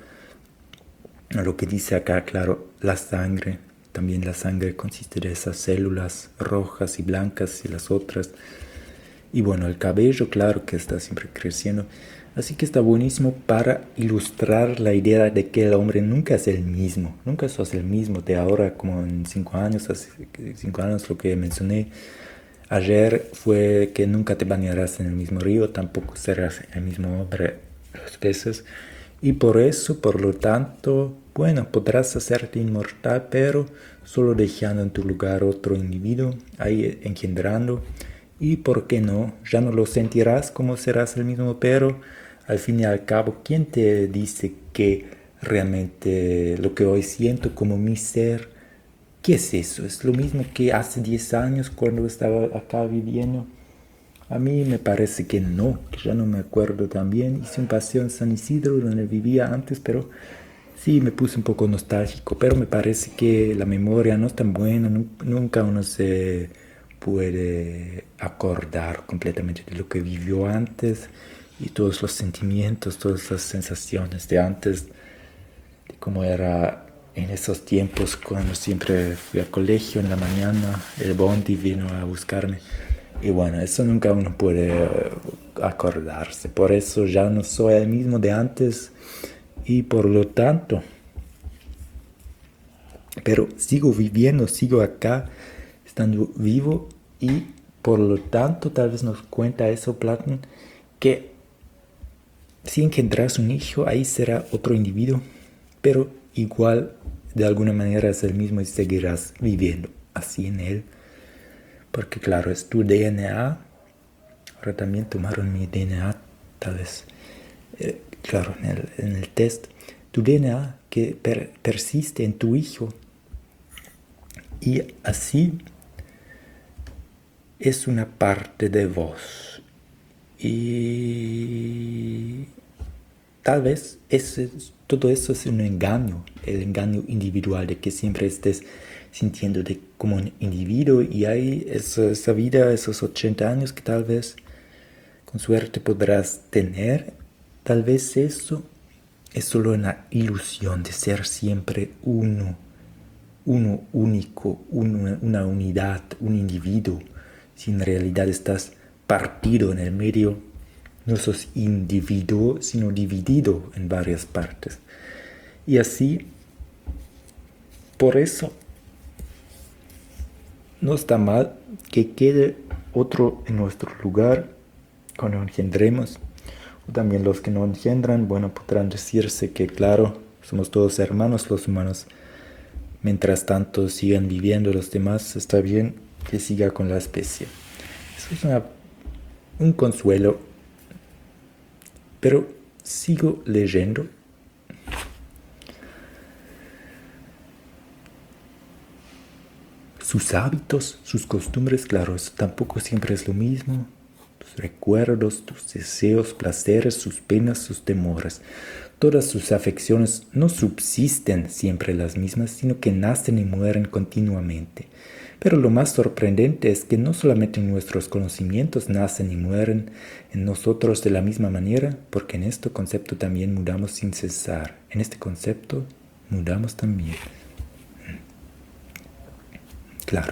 lo que dice acá, claro, la sangre, también la sangre consiste de esas células rojas y blancas y las otras. Y bueno, el cabello, claro que está siempre creciendo. Así que está buenísimo para ilustrar la idea de que el hombre nunca es el mismo. Nunca sos el mismo de ahora como en 5 años, hace 5 años lo que mencioné. Ayer fue que nunca te bañarás en el mismo río, tampoco serás el mismo hombre 2 veces. Y por eso, por lo tanto, bueno, podrás hacerte inmortal, pero solo dejando en tu lugar otro individuo, ahí engendrando. Y por qué no, ya no lo sentirás como serás el mismo, pero al fin y al cabo, ¿quién te dice que realmente lo que hoy siento como mi ser, qué es eso? ¿Es lo mismo que hace 10 años cuando estaba acá viviendo? A mí me parece que no, que ya no me acuerdo tan bien. Hice un paseo en San Isidro donde vivía antes, pero sí me puse un poco nostálgico, pero me parece que la memoria no es tan buena, nunca uno se puede acordar completamente de lo que vivió antes y todos los sentimientos, todas las sensaciones de antes, de cómo era en esos tiempos cuando siempre fui al colegio en la mañana, el bondi vino a buscarme. Y bueno, eso nunca uno puede acordarse. Por eso ya no soy el mismo de antes y por lo tanto, pero sigo viviendo, sigo acá, estando vivo y por lo tanto tal vez nos cuenta eso Platón, que si engendras un hijo, ahí será otro individuo, pero igual de alguna manera es el mismo y seguirás viviendo así en él. Porque claro, es tu DNA. Ahora también tomaron mi DNA, tal vez. Claro, en el test. Tu DNA que persiste en tu hijo. Y así es una parte de vos. Y tal vez todo eso es un engaño, el engaño individual de que siempre estés sintiéndote como un individuo y hay esa vida, esos 80 años que tal vez con suerte podrás tener. Tal vez eso es solo una ilusión de ser siempre uno único, una unidad, un individuo. Si en realidad estás partido en el medio, no sos individuo, sino dividido en varias partes. Y así, por eso, no está mal que quede otro en nuestro lugar cuando engendremos. O también los que no engendran, bueno, podrán decirse que claro, somos todos hermanos los humanos. Mientras tanto sigan viviendo los demás, está bien que siga con la especie. Eso es un consuelo. Pero sigo leyendo. Sus hábitos, sus costumbres, claro, eso tampoco siempre es lo mismo. Tus recuerdos, tus deseos, placeres, sus penas, sus temores. Todas sus afecciones no subsisten siempre las mismas, sino que nacen y mueren continuamente. Pero lo más sorprendente es que no solamente nuestros conocimientos nacen y mueren en nosotros de la misma manera, porque en este concepto también mudamos sin cesar. En este concepto mudamos también. Claro.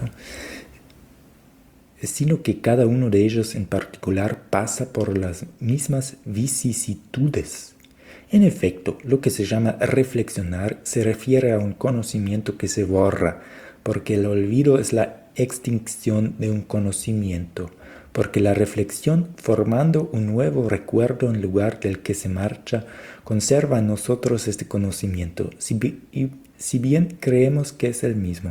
Sino que cada uno de ellos en particular pasa por las mismas vicisitudes. En efecto, lo que se llama reflexionar se refiere a un conocimiento que se borra, porque el olvido es la extinción de un conocimiento, porque la reflexión, formando un nuevo recuerdo en lugar del que se marcha, conserva en nosotros este conocimiento, si bien creemos que es el mismo.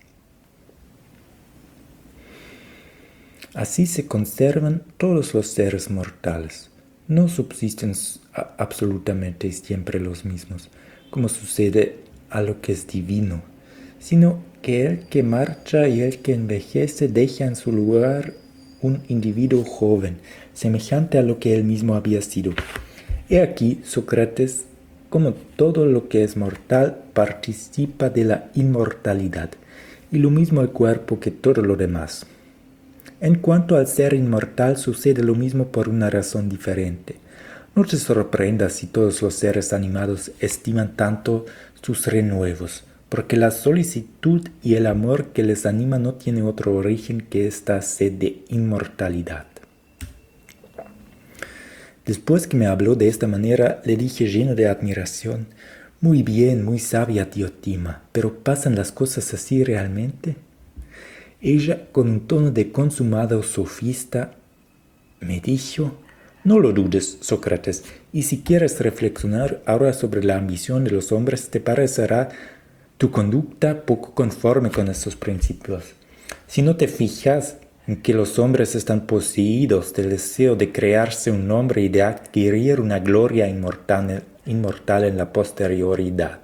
Así se conservan todos los seres mortales. No subsisten absolutamente siempre los mismos, como sucede a lo que es divino, sino que el que marcha y el que envejece deja en su lugar un individuo joven, semejante a lo que él mismo había sido. He aquí, Sócrates, como todo lo que es mortal, participa de la inmortalidad, y lo mismo el cuerpo que todo lo demás. En cuanto al ser inmortal, sucede lo mismo por una razón diferente. No te sorprendas si todos los seres animados estiman tanto sus renuevos, porque la solicitud y el amor que les anima no tiene otro origen que esta sed de inmortalidad. Después que me habló de esta manera, le dije lleno de admiración: muy bien, muy sabia Diotima, pero ¿pasan las cosas así realmente? Ella, con un tono de consumado sofista, me dijo: no lo dudes, Sócrates, y si quieres reflexionar ahora sobre la ambición de los hombres, te parecerá tu conducta poco conforme con estos principios. Si no te fijas en que los hombres están poseídos del deseo de crearse un nombre y de adquirir una gloria inmortal en la posteridad,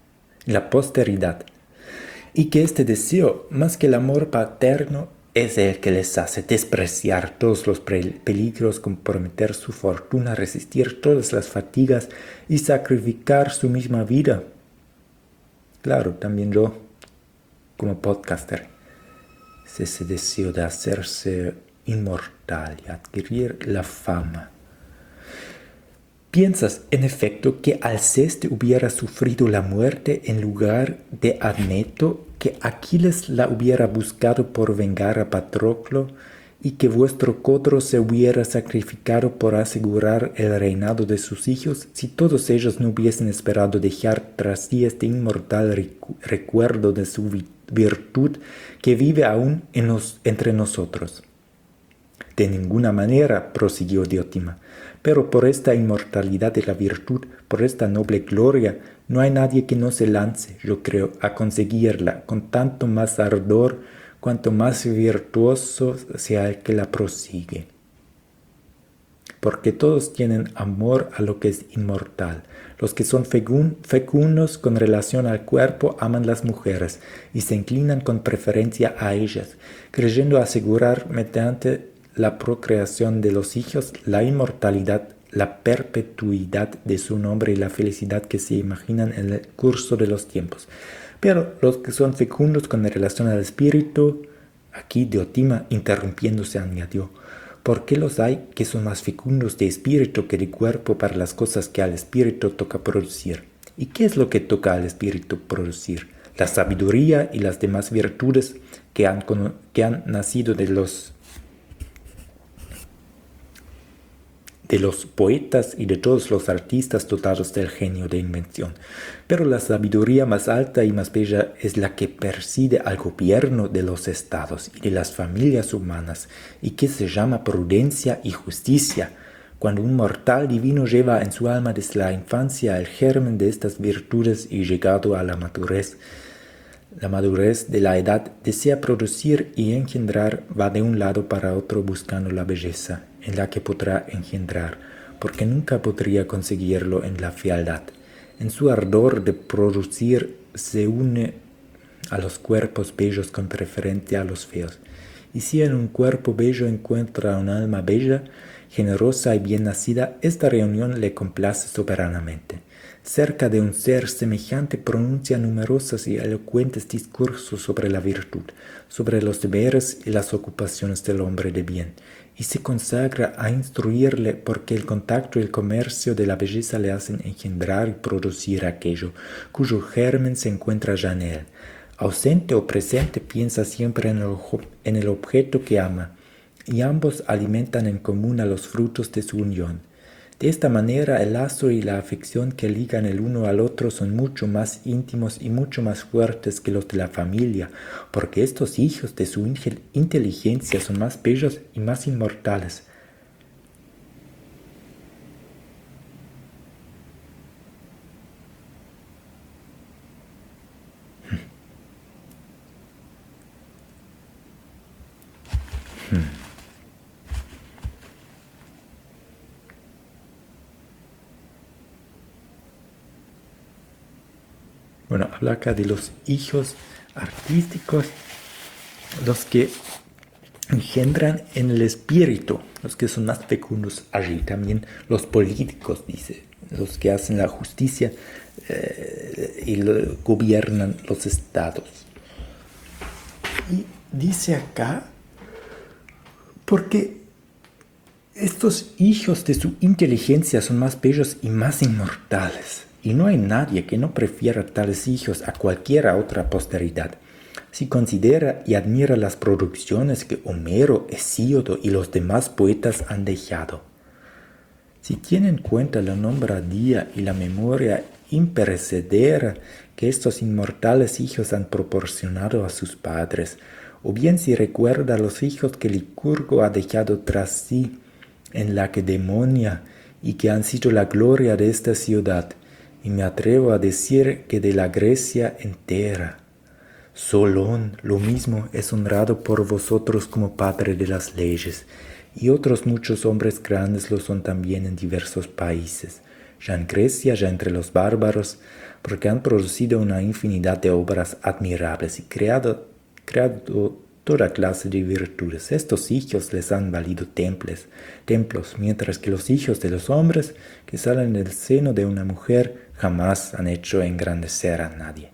y que este deseo, más que el amor paterno, es el que les hace despreciar todos los peligros, comprometer su fortuna, resistir todas las fatigas y sacrificar su misma vida. Claro, también yo, como podcaster, es ese deseo de hacerse inmortal y adquirir la fama. ¿Piensas, en efecto, que Alceste hubiera sufrido la muerte en lugar de Admeto, que Aquiles la hubiera buscado por vengar a Patroclo, y que vuestro Codro se hubiera sacrificado por asegurar el reinado de sus hijos, si todos ellos no hubiesen esperado dejar tras sí este inmortal recuerdo de su virtud que vive aún entre nosotros? De ninguna manera, prosiguió Diotima, pero por esta inmortalidad de la virtud, por esta noble gloria, no hay nadie que no se lance, yo creo, a conseguirla con tanto más ardor cuanto más virtuoso sea el que la prosigue. Porque todos tienen amor a lo que es inmortal. Los que son fecundos con relación al cuerpo aman las mujeres y se inclinan con preferencia a ellas, creyendo asegurar mediante la procreación de los hijos la inmortalidad la perpetuidad de su nombre y la felicidad que se imaginan en el curso de los tiempos. Pero los que son fecundos con relación al espíritu, aquí Diotima interrumpiéndose añadió, ¿por qué los hay que son más fecundos de espíritu que de cuerpo para las cosas que al espíritu toca producir? ¿Y qué es lo que toca al espíritu producir? La sabiduría y las demás virtudes que han nacido de los poetas y de todos los artistas dotados del genio de invención. Pero la sabiduría más alta y más bella es la que preside al gobierno de los estados y de las familias humanas, y que se llama prudencia y justicia. Cuando un mortal divino lleva en su alma desde la infancia el germen de estas virtudes y llegado a la madurez de la edad desea producir y engendrar, va de un lado para otro buscando la belleza en la que podrá engendrar, porque nunca podría conseguirlo en la fealdad. En su ardor de producir se une a los cuerpos bellos con preferencia a los feos. Y si en un cuerpo bello encuentra un alma bella, generosa y bien nacida, esta reunión le complace soberanamente. Cerca de un ser semejante pronuncia numerosos y elocuentes discursos sobre la virtud, sobre los deberes y las ocupaciones del hombre de bien, y se consagra a instruirle porque el contacto y el comercio de la belleza le hacen engendrar y producir aquello, cuyo germen se encuentra ya en él. Ausente o presente piensa siempre en el objeto que ama, y ambos alimentan en común a los frutos de su unión. De esta manera el lazo y la afección que ligan el uno al otro son mucho más íntimos y mucho más fuertes que los de la familia, porque estos hijos de su inteligencia son más bellos y más inmortales. Bueno, habla acá de los hijos artísticos, los que engendran en el espíritu, los que son más fecundos allí. También los políticos, dice, los que hacen la justicia y gobiernan los estados. Y dice acá, porque estos hijos de su inteligencia son más bellos y más inmortales. Y no hay nadie que no prefiera tales hijos a cualquiera otra posteridad. Si considera y admira las producciones que Homero, Hesíodo y los demás poetas han dejado. Si tiene en cuenta la nombradía y la memoria imperecedera que estos inmortales hijos han proporcionado a sus padres, o bien si recuerda los hijos que Licurgo ha dejado tras sí en Lacedemonia y que han sido la gloria de esta ciudad, y me atrevo a decir que de la Grecia entera. Solón, lo mismo, es honrado por vosotros como padre de las leyes, y otros muchos hombres grandes lo son también en diversos países, ya en Grecia, ya entre los bárbaros, porque han producido una infinidad de obras admirables y creado toda clase de virtudes. Estos hijos les han valido templos, mientras que los hijos de los hombres que salen del seno de una mujer jamás han hecho engrandecer a nadie.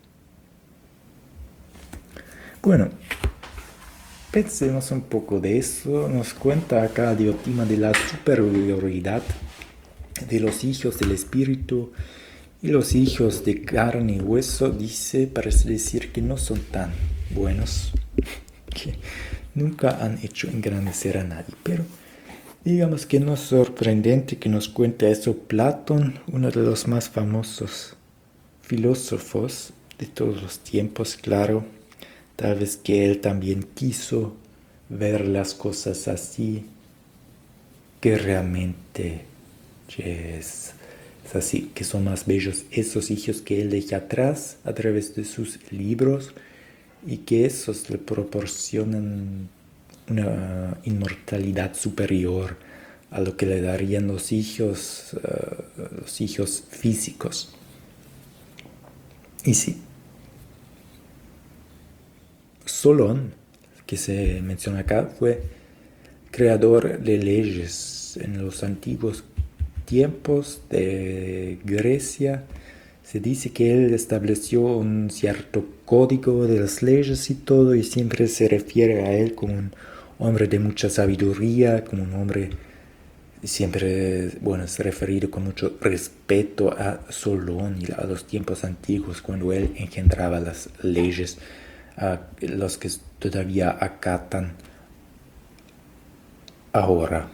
Bueno, pensemos un poco de eso. Nos cuenta acá Diotima de la superioridad de los hijos del espíritu y los hijos de carne y hueso. Parece decir que no son tan buenos, que nunca han hecho engrandecer a nadie. Pero digamos que no es sorprendente que nos cuente eso Platón, uno de los más famosos filósofos de todos los tiempos, claro. Tal vez que él también quiso ver las cosas así, que realmente es así, que son más bellos esos hijos que él deja atrás a través de sus libros, y que esos le proporcionan una inmortalidad superior a lo que le darían los hijos físicos. Y sí, Solón, que se menciona acá, fue creador de leyes en los antiguos tiempos de Grecia, se dice que él estableció un cierto código de las leyes y todo, y siempre se refiere a él como un hombre de mucha sabiduría, como un hombre siempre, bueno, es referido con mucho respeto a Solón y a los tiempos antiguos, cuando él engendraba las leyes a los que todavía acatan ahora.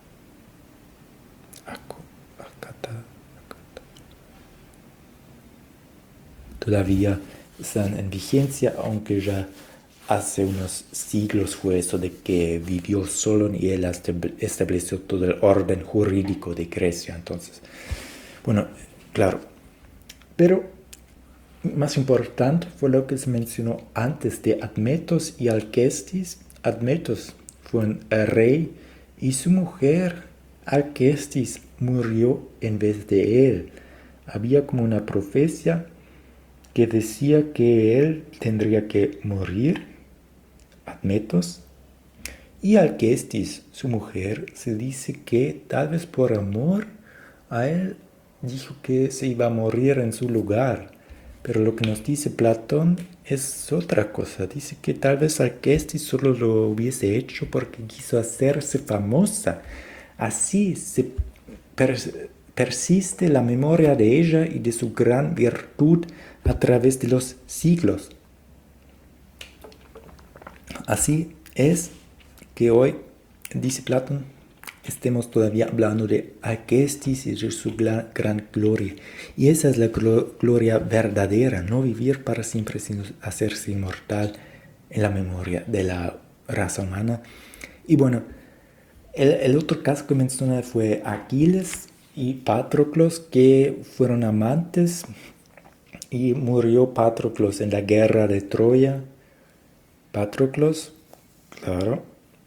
Todavía están en vigencia, aunque ya hace unos siglos fue eso de que vivió Solón y él estableció todo el orden jurídico de Grecia. Entonces, bueno, claro, pero más importante fue lo que se mencionó antes de Admetos y Alcestis. Admetos fue un rey y su mujer Alcestis murió en vez de él. Había como una profecía que decía que él tendría que morir, Admetos, y Alcestis, su mujer, se dice que tal vez por amor a él dijo que se iba a morir en su lugar. Pero lo que nos dice Platón es otra cosa. Dice que tal vez Alcestis solo lo hubiese hecho porque quiso hacerse famosa. Así se persiste la memoria de ella y de su gran virtud a través de los siglos. Así es que hoy, dice Platón, estemos todavía hablando de Alcestis y de su gran gloria. Y esa es la gloria verdadera, no vivir para siempre, sino hacerse inmortal en la memoria de la raza humana. Y bueno, el otro caso que mencioné fue Aquiles y Patroclos, que fueron amantes, y murió Patroclos en la guerra de Troya. Patroclos, claro,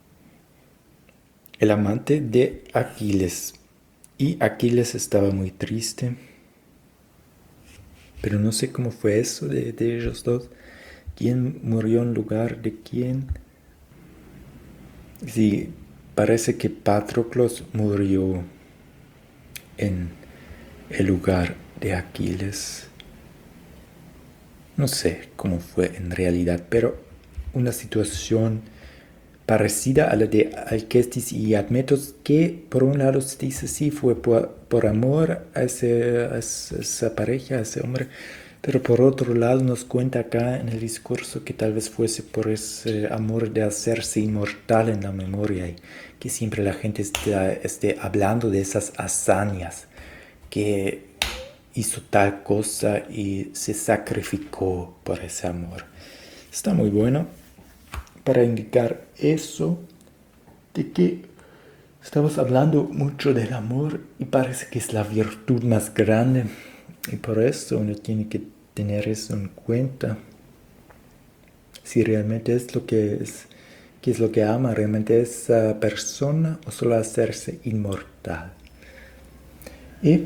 el amante de Aquiles. Y Aquiles estaba muy triste. Pero no sé cómo fue eso de ellos dos. ¿Quién murió en lugar de quién? Sí, parece que Patroclos murió en el lugar de Aquiles. No sé cómo fue en realidad, pero una situación parecida a la de Alcestis y Admetos, que por un lado se dice sí fue por amor a esa pareja, a ese hombre, pero por otro lado nos cuenta acá en el discurso que tal vez fuese por ese amor de hacerse inmortal en la memoria, y que siempre la gente esté hablando de esas hazañas, que hizo tal cosa y se sacrificó por ese amor. Está muy bueno para indicar eso, de que estamos hablando mucho del amor y parece que es la virtud más grande, y por eso uno tiene que tener eso en cuenta. Si realmente es lo que es, qué es lo que ama, realmente esa persona, o solo hacerse inmortal. Y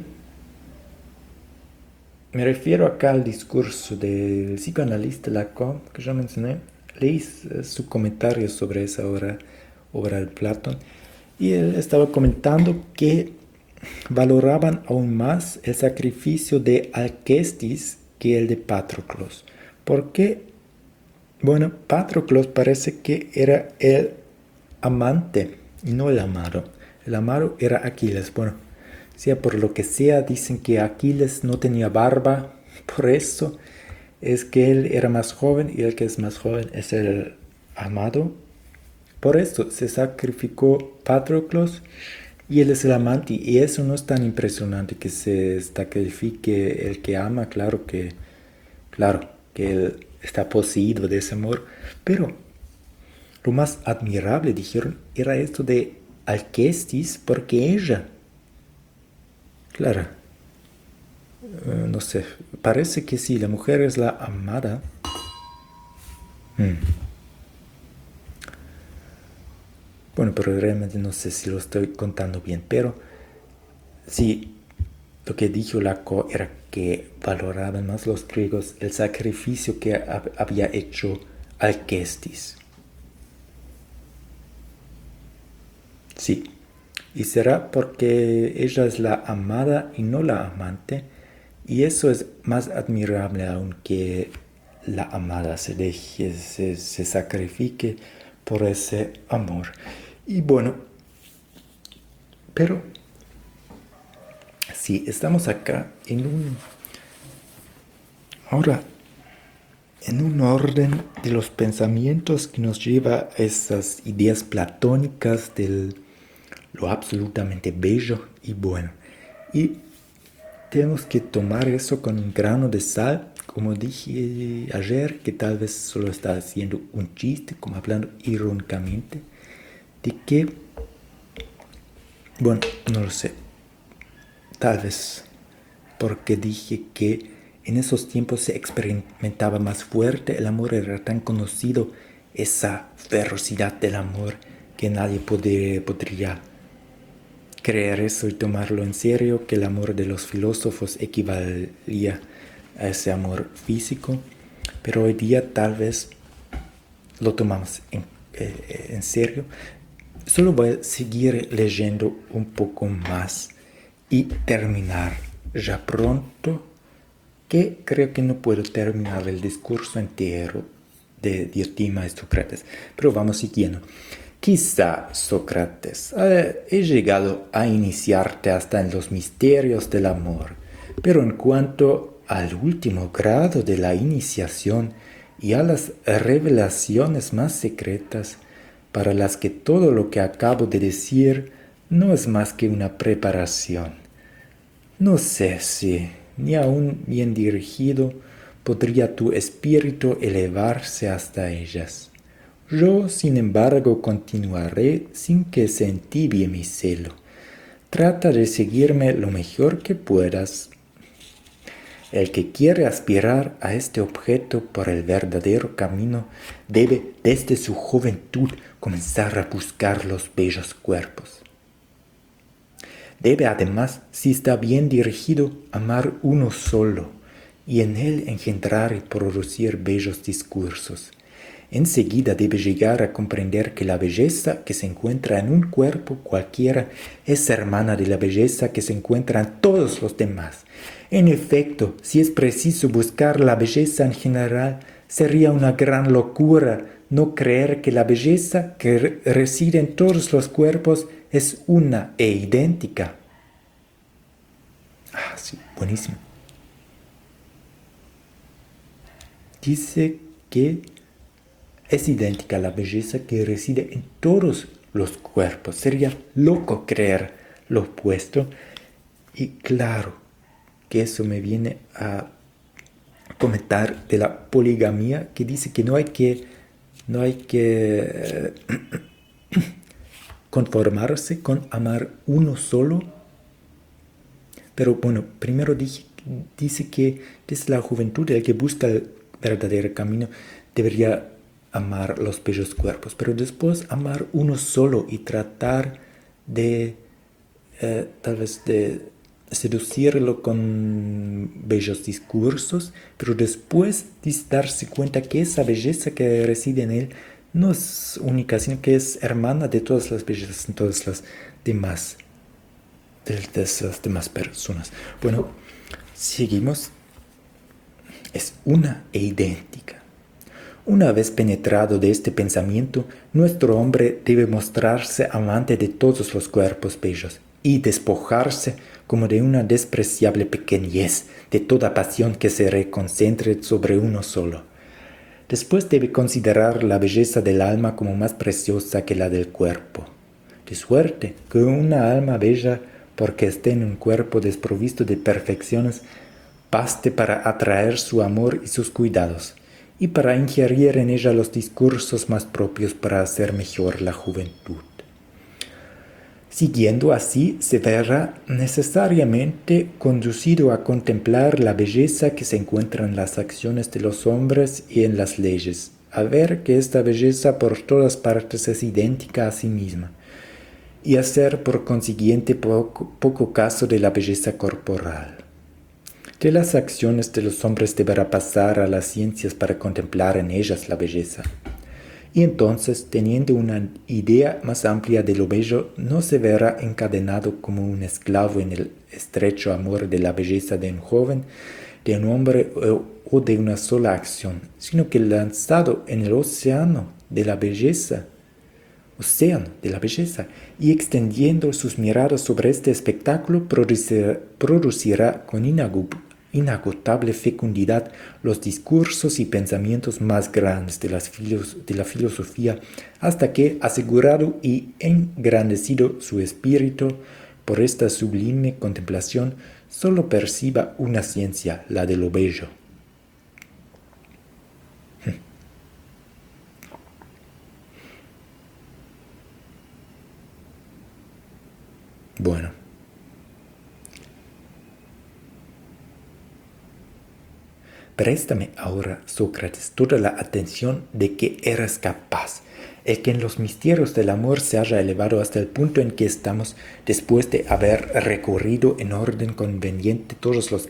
me refiero acá al discurso del psicoanalista Lacan, que ya mencioné. Leí su comentario sobre esa obra de Platón, y él estaba comentando que valoraban aún más el sacrificio de Alcestis que el de Patroclos. ¿Por qué? Bueno, Patroclos parece que era el amante y no el amado. El amado era Aquiles. Bueno, sea por lo que sea, dicen que Aquiles no tenía barba, por eso es que él era más joven, y el que es más joven es el amado. Por eso se sacrificó Patroclos y él es el amante, y eso no es tan impresionante que se sacrifique el que ama. Claro que él está poseído de ese amor, pero lo más admirable, dijeron, era esto de Alcestis, porque ella, claro, no sé, parece que sí, la mujer es la amada. Bueno, pero realmente no sé si lo estoy contando bien, pero sí, lo que dijo Lacan era que valoraban más los griegos el sacrificio que había hecho Alcestis. Sí, Y será porque ella es la amada y no la amante, y eso es más admirable aún que la amada se sacrifique por ese amor. Y bueno, pero si estamos acá ahora en un orden de los pensamientos que nos lleva a esas ideas platónicas de lo absolutamente bello y bueno. Y tenemos que tomar eso con un grano de sal, como dije ayer, que tal vez solo está haciendo un chiste, como hablando irónicamente, de que, bueno, no lo sé, tal vez porque dije que en esos tiempos se experimentaba más fuerte el amor, era tan conocido esa ferocidad del amor que nadie podría creer eso y tomarlo en serio, que el amor de los filósofos equivalía a ese amor físico, pero hoy día tal vez lo tomamos en serio. Solo voy a seguir leyendo un poco más y terminar ya pronto, que creo que no puedo terminar el discurso entero de Diotima y Sócrates, pero vamos siguiendo. Quizá, Sócrates, he llegado a iniciarte hasta en los misterios del amor, pero en cuanto al último grado de la iniciación y a las revelaciones más secretas, para las que todo lo que acabo de decir no es más que una preparación, no sé si, ni aun bien dirigido, podría tu espíritu elevarse hasta ellas. Yo, sin embargo, continuaré sin que se entibie mi celo. Trata de seguirme lo mejor que puedas. El que quiere aspirar a este objeto por el verdadero camino debe desde su juventud comenzar a buscar los bellos cuerpos. Debe además, si está bien dirigido, amar uno solo y en él engendrar y producir bellos discursos. Enseguida debe llegar a comprender que la belleza que se encuentra en un cuerpo cualquiera es hermana de la belleza que se encuentra en todos los demás. En efecto, si es preciso buscar la belleza en general, sería una gran locura no creer que la belleza que reside en todos los cuerpos es una e idéntica. Ah, sí, buenísimo. Dice que es idéntica a la belleza que reside en todos los cuerpos. Sería loco creer lo opuesto. Y claro que eso me viene a comentar de la poligamía, que dice que no hay que conformarse con amar uno solo. Pero bueno, primero dice que desde la juventud el que busca el verdadero camino debería amar los bellos cuerpos, pero después amar uno solo y tratar de tal vez de seducirlo con bellos discursos, pero después darse cuenta que esa belleza que reside en él no es única, sino que es hermana de todas las bellezas, de todas las demás, de esas demás personas. Bueno, seguimos. Es una e idéntica. Una vez penetrado de este pensamiento, nuestro hombre debe mostrarse amante de todos los cuerpos bellos y despojarse como de una despreciable pequeñez de toda pasión que se reconcentre sobre uno solo. Después debe considerar la belleza del alma como más preciosa que la del cuerpo. De suerte que una alma bella, porque esté en un cuerpo desprovisto de perfecciones, baste para atraer su amor y sus cuidados, y para ingerir en ella los discursos más propios para hacer mejor la juventud. Siguiendo así, se verá necesariamente conducido a contemplar la belleza que se encuentra en las acciones de los hombres y en las leyes, a ver que esta belleza por todas partes es idéntica a sí misma, y hacer por consiguiente poco caso de la belleza corporal. De las acciones de los hombres deberá pasar a las ciencias para contemplar en ellas la belleza. y entonces, teniendo una idea más amplia de lo bello, no se verá encadenado como un esclavo en el estrecho amor de la belleza de un joven, de un hombre o de una sola acción, sino que lanzado en el océano de la belleza, y extendiendo sus miradas sobre este espectáculo, producirá con inagotable fecundidad los discursos y pensamientos más grandes de la filosofía, hasta que, asegurado y engrandecido su espíritu por esta sublime contemplación, sólo perciba una ciencia, la de lo bello. Bueno, préstame ahora, Sócrates, toda la atención de que eres capaz, el que en los misterios del amor se haya elevado hasta el punto en que estamos, después de haber recorrido en orden conveniente todos los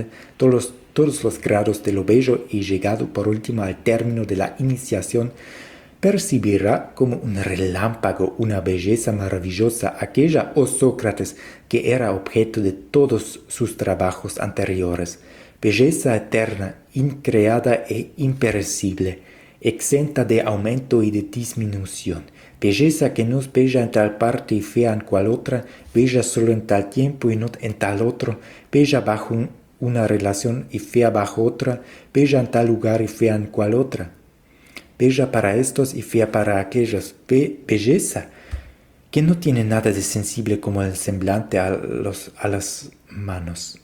grados de lo bello y llegado por último al término de la iniciación, percibirá como un relámpago una belleza maravillosa, aquella, oh Sócrates, que era objeto de todos sus trabajos anteriores, belleza eterna, increada e imperecible, exenta de aumento y de disminución, belleza que no es bella en tal parte y fea en cual otra, bella solo en tal tiempo y no en tal otro, bella bajo una relación y fea bajo otra, bella en tal lugar y fea en cual otra, bella para estos y fea para aquellos, belleza que no tiene nada de sensible como el semblante a las manos,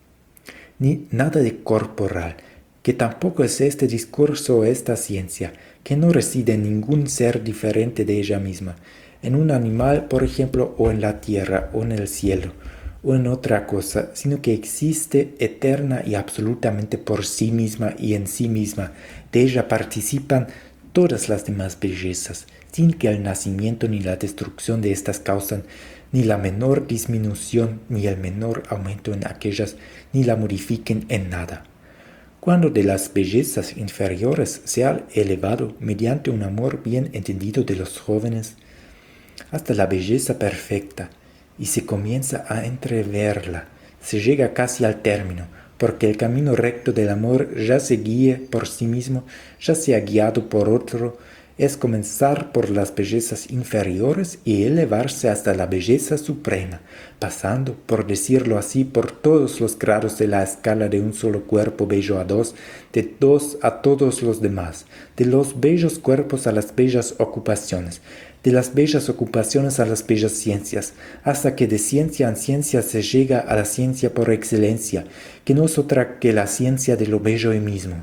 ni nada de corporal, que tampoco es este discurso o esta ciencia, que no reside en ningún ser diferente de ella misma, en un animal, por ejemplo, o en la tierra, o en el cielo, o en otra cosa, sino que existe eterna y absolutamente por sí misma y en sí misma. De ella participan todas las demás bellezas, sin que el nacimiento ni la destrucción de estas causan ni la menor disminución ni el menor aumento en aquellas, ni la modifiquen en nada. Cuando de las bellezas inferiores se ha elevado, mediante un amor bien entendido de los jóvenes, hasta la belleza perfecta, y se comienza a entreverla, se llega casi al término, porque el camino recto del amor ya se guíe por sí mismo, ya sea guiado por otro, es comenzar por las bellezas inferiores y elevarse hasta la belleza suprema, pasando, por decirlo así, por todos los grados de la escala de un solo cuerpo bello a dos, de dos a todos los demás, de los bellos cuerpos a las bellas ocupaciones, de las bellas ocupaciones a las bellas ciencias, hasta que de ciencia en ciencia se llega a la ciencia por excelencia, que no es otra que la ciencia de lo bello mismo.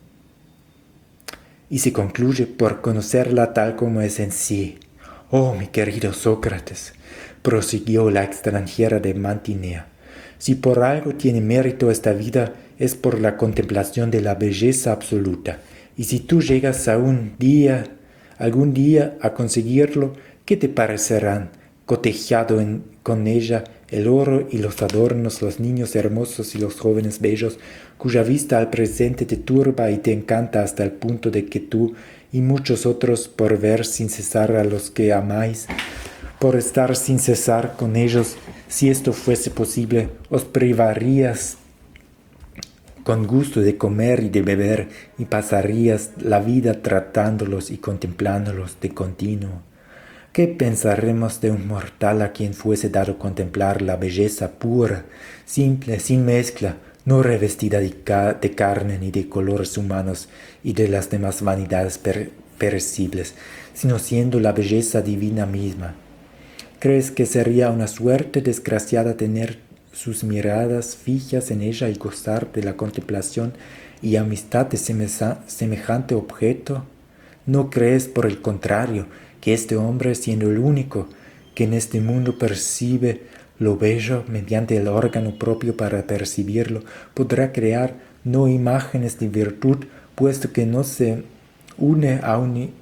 Y se concluye por conocerla tal como es en sí. Oh, mi querido Sócrates, prosiguió la extranjera de Mantinea, si por algo tiene mérito esta vida, es por la contemplación de la belleza absoluta. Y si tú llegas algún día a conseguirlo, ¿qué te parecerán, cotejado con ella, el oro y los adornos, los niños hermosos y los jóvenes bellos, cuya vista al presente te turba y te encanta hasta el punto de que tú y muchos otros, por ver sin cesar a los que amáis, por estar sin cesar con ellos, si esto fuese posible, os privarías con gusto de comer y de beber, y pasarías la vida tratándolos y contemplándolos de continuo. ¿Qué pensaremos de un mortal a quien fuese dado contemplar la belleza pura, simple, sin mezcla, no revestida de carne ni de colores humanos y de las demás vanidades perecibles, sino siendo la belleza divina misma? ¿Crees que sería una suerte desgraciada tener sus miradas fijas en ella y gozar de la contemplación y amistad de semejante objeto? ¿No crees, por el contrario, que este hombre, siendo el único que en este mundo percibe lo bello mediante el órgano propio para percibirlo, podrá crear no imágenes de virtud, puesto que no se une a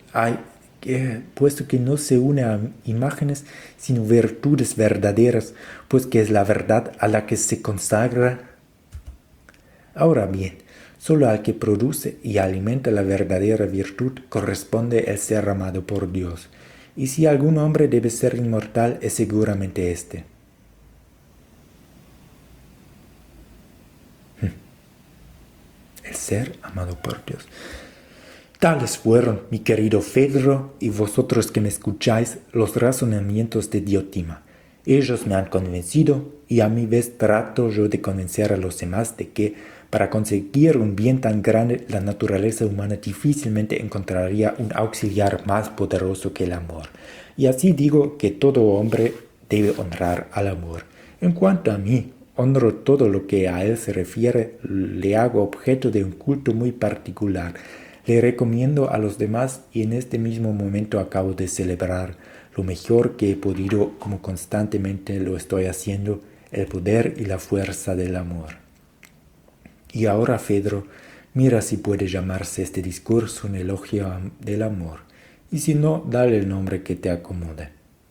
imágenes, sino virtudes verdaderas, pues que es la verdad a la que se consagra? Ahora bien, Solo al que produce y alimenta la verdadera virtud corresponde el ser amado por Dios. Y si algún hombre debe ser inmortal, es seguramente éste. El ser amado por Dios. Tales fueron, mi querido Fedro, y vosotros que me escucháis, los razonamientos de Diotima. Ellos me han convencido, y a mi vez trato yo de convencer a los demás de que, para conseguir un bien tan grande, la naturaleza humana difícilmente encontraría un auxiliar más poderoso que el amor. Y así digo que todo hombre debe honrar al amor. En cuanto a mí, honro todo lo que a él se refiere, le hago objeto de un culto muy particular, le recomiendo a los demás y en este mismo momento acabo de celebrar lo mejor que he podido, como constantemente lo estoy haciendo, el poder y la fuerza del amor. Y ahora, Fedro, mira si puede llamarse este discurso un elogio del amor, y si no, dale el nombre que te acomode.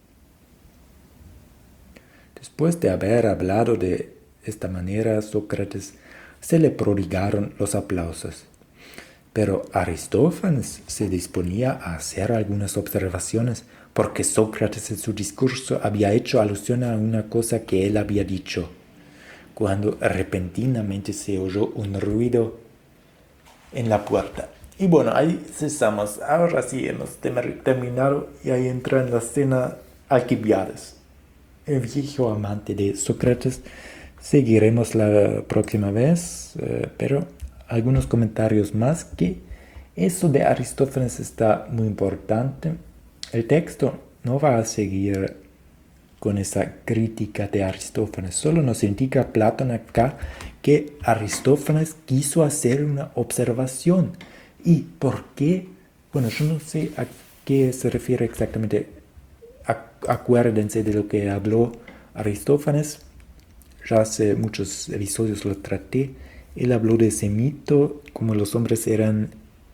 Después de haber hablado de esta manera a Sócrates, se le prodigaron los aplausos. Pero Aristófanes se disponía a hacer algunas observaciones, porque Sócrates en su discurso había hecho alusión a una cosa que él había dicho, cuando repentinamente se oyó un ruido en la puerta. Y bueno, ahí cesamos. Ahora sí hemos terminado y ahí entra en la escena Alcibiades, el viejo amante de Sócrates. Seguiremos la próxima vez, pero algunos comentarios más, que eso de Aristófanes está muy importante. El texto no va a seguir con esa crítica de Aristófanes, solo nos indica Platón acá que Aristófanes quiso hacer una observación. ¿Y por qué? Bueno, yo no sé a qué se refiere exactamente. Acuérdense de lo que habló Aristófanes. Ya hace muchos episodios lo traté. Él habló de ese mito, como los hombres eran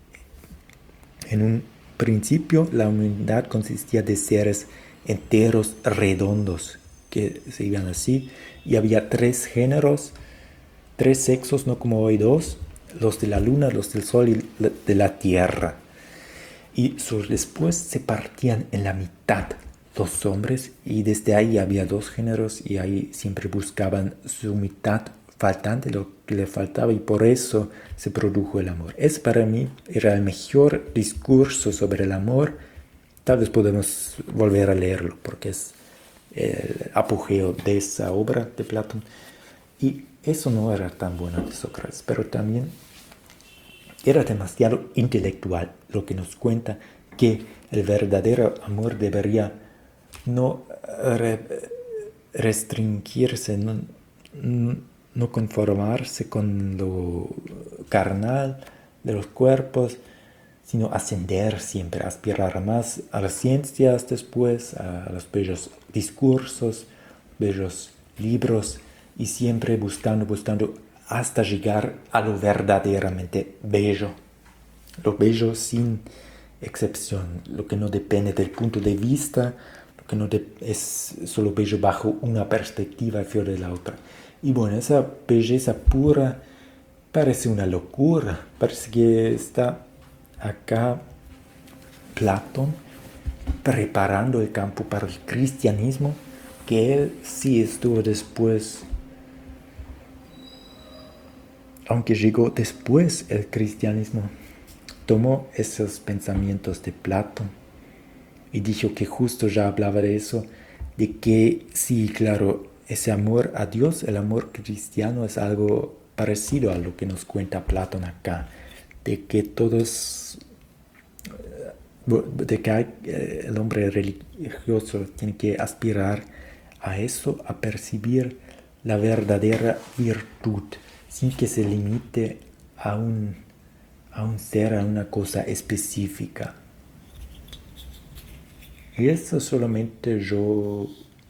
en un principio, la humanidad consistía de seres enteros redondos que se iban así, y había 3 géneros, 3 sexos, no como hoy 2, los de la luna, los del sol y de la tierra. Y después se partían en la mitad los hombres, y desde ahí había 2 géneros, y ahí siempre buscaban su mitad faltante, lo que le faltaba, y por eso se produjo el amor. Para mí era el mejor discurso sobre el amor. Tal vez podemos volver a leerlo, porque es el apogeo de esa obra de Platón. Y eso no era tan bueno de Sócrates, pero también era demasiado intelectual lo que nos cuenta, que el verdadero amor debería no restringirse, no conformarse con lo carnal de los cuerpos, sino ascender siempre, aspirar más a las ciencias después, a los bellos discursos, bellos libros, y siempre buscando hasta llegar a lo verdaderamente bello. Lo bello sin excepción, lo que no depende del punto de vista, lo que no es solo bello bajo una perspectiva fiel de la otra. Y bueno, esa belleza pura parece una locura, parece que está acá Platón preparando el campo para el cristianismo, que él sí estuvo después, aunque llegó después el cristianismo, tomó esos pensamientos de Platón y dijo que justo ya hablaba de eso, de que sí, claro, ese amor a Dios, el amor cristiano, es algo parecido a lo que nos cuenta Platón acá, de que el hombre religioso tiene que aspirar a eso, a percibir la verdadera virtud, sin que se limite a un ser, a una cosa específica. Y eso solamente yo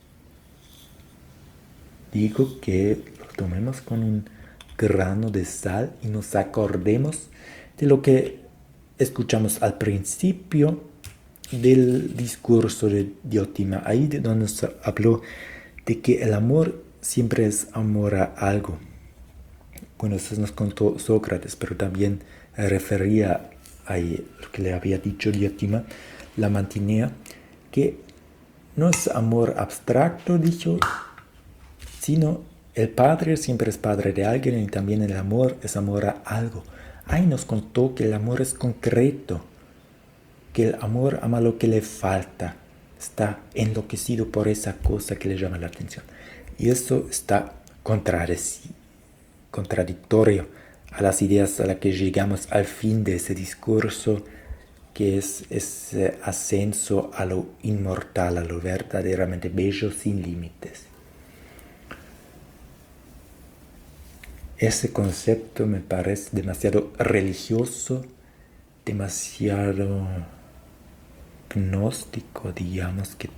digo que lo tomemos con un grano de sal y nos acordemos de lo que escuchamos al principio del discurso de Diotima, ahí de donde nos habló de que el amor siempre es amor a algo. Bueno, eso nos contó Sócrates, pero también refería a lo que le había dicho Diotima, la mantinea, que no es amor abstracto, dicho, sino el padre siempre es padre de alguien y también el amor es amor a algo. Ahí nos contó que el amor es concreto, que el amor ama lo que le falta, está enloquecido por esa cosa que le llama la atención. Y eso está contradictorio a las ideas a las que llegamos al fin de ese discurso, que es ese ascenso a lo inmortal, a lo verdaderamente bello sin límites. Ese concepto me parece demasiado religioso, demasiado gnóstico, digamos, que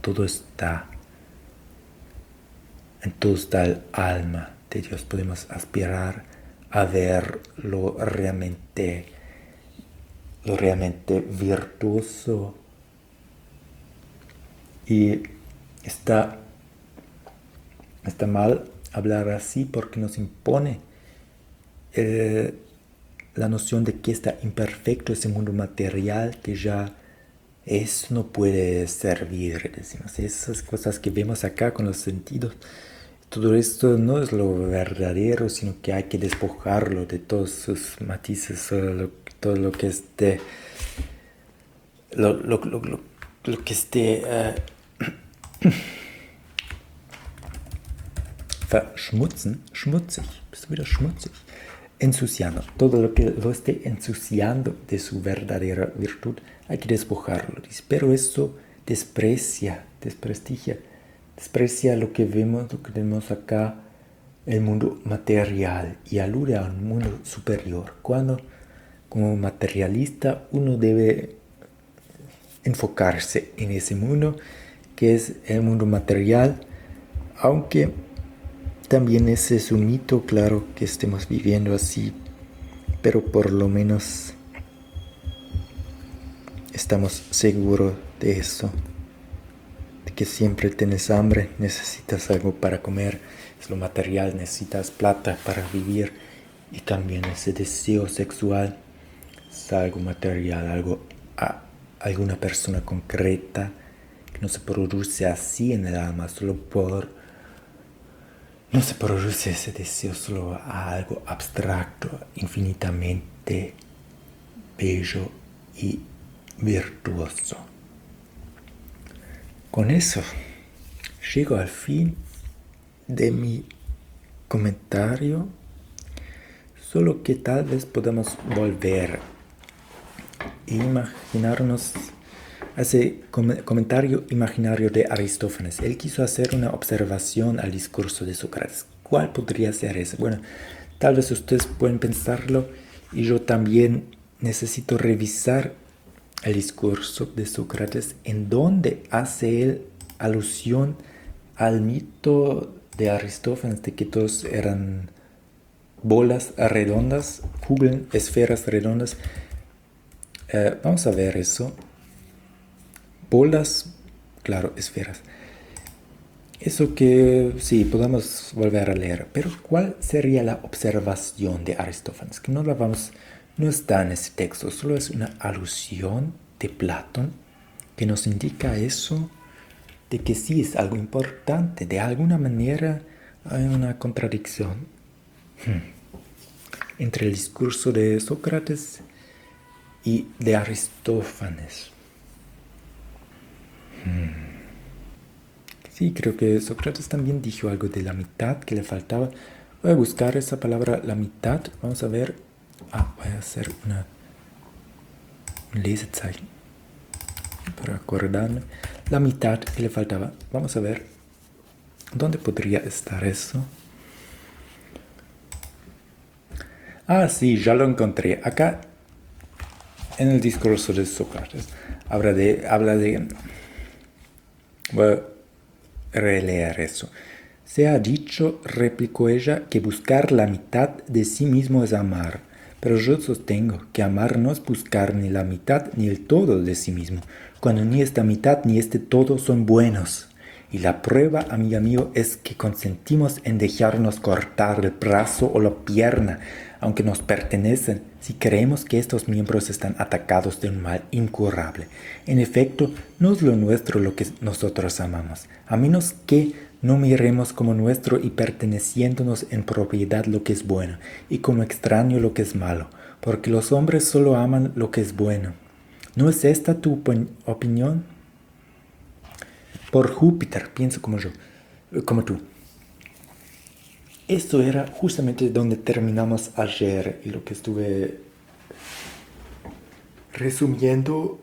en todo está el alma de Dios. Podemos aspirar a ver lo realmente virtuoso, y está mal hablar así porque nos impone la noción de que está imperfecto ese mundo material, que ya eso no puede servir, decimos. Esas cosas que vemos acá con los sentidos, todo esto no es lo verdadero, sino que hay que despojarlo de todos sus matices, todo lo que esté, lo que esté schmutzig, bist du wieder schmutzig, ensuciando, todo lo que lo esté ensuciando de su verdadera virtud, hay que despojarlo, dice. Pero eso desprecia lo que vemos acá, el mundo material, y alude a un mundo superior. Cuando, como materialista, uno debe enfocarse en ese mundo, que es el mundo material, aunque también ese es un mito, claro, que estemos viviendo así, pero por lo menos estamos seguros de eso, de que siempre tienes hambre, necesitas algo para comer, es lo material, necesitas plata para vivir, y también ese deseo sexual es algo material, alguna persona concreta, que no se produce así en el alma, no se produce ese deseo solo a algo abstracto, infinitamente bello y virtuoso. Con eso llego al fin de mi comentario, solo que tal vez podamos volver e imaginarnos ese comentario imaginario de Aristófanes. Él quiso hacer una observación al discurso de Sócrates. ¿Cuál podría ser ese? Bueno, tal vez ustedes pueden pensarlo, y yo también necesito revisar el discurso de Sócrates, en donde hace él alusión al mito de Aristófanes de que todos eran bolas redondas, kugeln, esferas redondas. Vamos a ver eso. Bolas, claro, esferas. Eso que sí, podemos volver a leer. Pero ¿cuál sería la observación de Aristófanes? Que no está en ese texto, solo es una alusión de Platón que nos indica eso, de que sí es algo importante. De alguna manera hay una contradicción entre el discurso de Sócrates y de Aristófanes. Sí, creo que Sócrates también dijo algo de la mitad que le faltaba. Voy a buscar esa palabra, la mitad. Vamos a ver. Voy a hacer un Lesezeichen para acordarme. La mitad que le faltaba. Vamos a ver dónde podría estar eso. Sí, ya lo encontré. Acá en el discurso de Sócrates habla de voy a releer eso. Se ha dicho, replicó ella, que buscar la mitad de sí mismo es amar. Pero yo sostengo que amar no es buscar ni la mitad ni el todo de sí mismo, cuando ni esta mitad ni este todo son buenos. Y la prueba, amiga mío, es que consentimos en dejarnos cortar el brazo o la pierna, aunque nos pertenecen, si creemos que estos miembros están atacados de un mal incurable. En efecto, no es lo nuestro lo que nosotros amamos, a menos que no miremos como nuestro y perteneciéndonos en propiedad lo que es bueno, y como extraño lo que es malo, porque los hombres solo aman lo que es bueno. ¿No es esta tu opinión? Por Júpiter, pienso como yo, como tú. Esto era justamente donde terminamos ayer y lo que estuve resumiendo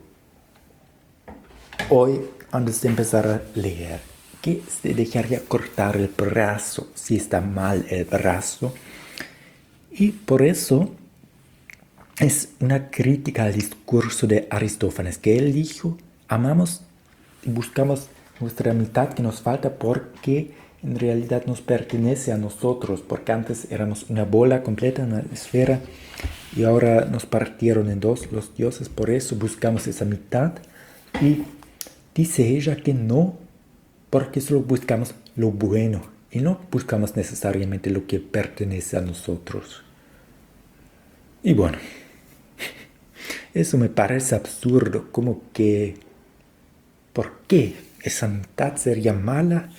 hoy antes de empezar a leer. Que se dejaría cortar el brazo si está mal el brazo. Y por eso es una crítica al discurso de Aristófanes, que él dijo, amamos y buscamos nuestra mitad que nos falta porque en realidad nos pertenece a nosotros, porque antes éramos una bola completa, una esfera, y ahora nos partieron en dos los dioses, por eso buscamos esa mitad. Y dice ella que no, porque solo buscamos lo bueno y no buscamos necesariamente lo que pertenece a nosotros. Y bueno, eso me parece absurdo, como que, ¿por qué esa mitad sería mala?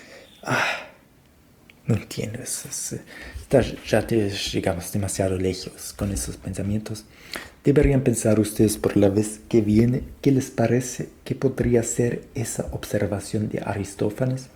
No entiendo eso. Ya llegamos demasiado lejos con esos pensamientos. Deberían pensar ustedes por la vez que viene qué les parece que podría ser esa observación de Aristófanes.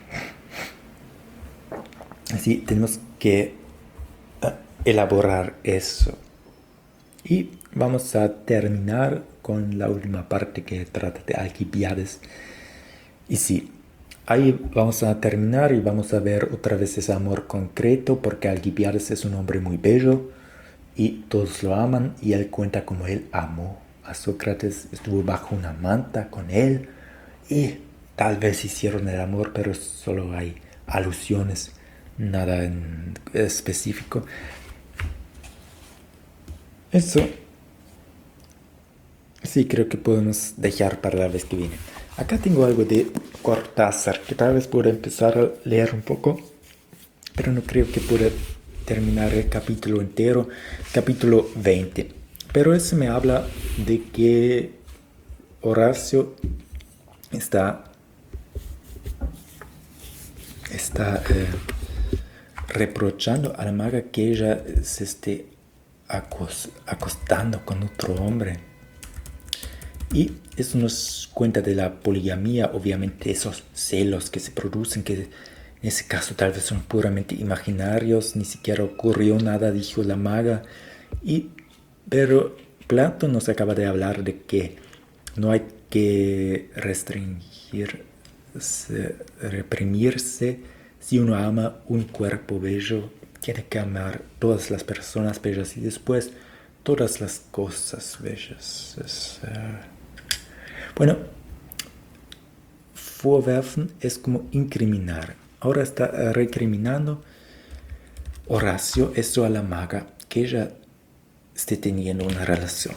Así tenemos que elaborar eso. Y vamos a terminar con la última parte que trata de Alcibiades. Y sí, ahí vamos a terminar y vamos a ver otra vez ese amor concreto, porque Alcibiades es un hombre muy bello y todos lo aman, y él cuenta cómo él amó a Sócrates, estuvo bajo una manta con él y tal vez hicieron el amor, pero solo hay alusiones, nada en específico. Eso sí creo que podemos dejar para la vez que viene. Acá tengo algo de Cortázar, que tal vez pueda empezar a leer un poco, pero no creo que pueda terminar el capítulo entero, capítulo 20. Pero eso me habla de que Horacio está reprochando a la maga que ella se esté acostando con otro hombre. Y eso nos cuenta de la poligamía, obviamente esos celos que se producen, que en ese caso tal vez son puramente imaginarios, ni siquiera ocurrió nada, dijo la maga. Pero Platón nos acaba de hablar de que no hay que reprimirse. Si uno ama un cuerpo bello, tiene que amar todas las personas bellas y después todas las cosas bellas. Bueno, vorwerfen es como incriminar. Ahora está recriminando Horacio esto a la maga, que ella esté teniendo una relación.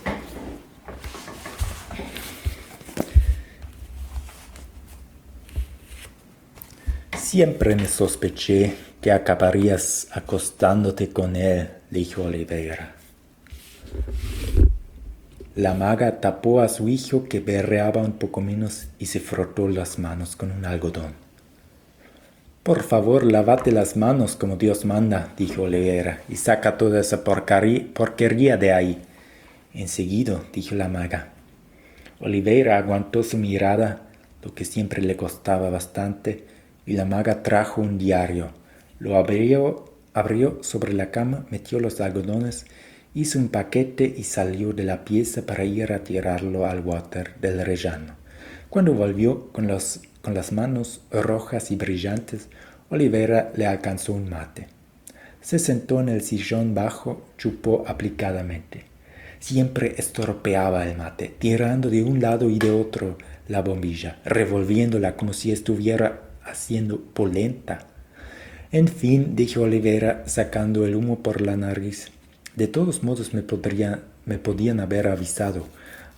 Siempre me sospeché que acabarías acostándote con él, dijo Oliveira. La maga tapó a su hijo, que berreaba un poco menos, y se frotó las manos con un algodón. Por favor, lávate las manos como Dios manda, dijo Oliveira, y saca toda esa porquería de ahí. Enseguida, dijo la maga. Oliveira aguantó su mirada, lo que siempre le costaba bastante, y la maga trajo un diario. Lo abrió sobre la cama, metió los algodones, hizo un paquete y salió de la pieza para ir a tirarlo al water del rellano. Cuando volvió con las manos rojas y brillantes, Oliveira le alcanzó un mate. Se sentó en el sillón bajo, chupó aplicadamente. Siempre estropeaba el mate, tirando de un lado y de otro la bombilla, revolviéndola como si estuviera haciendo polenta. En fin, dijo Oliveira, sacando el humo por la nariz, de todos modos me podían haber avisado.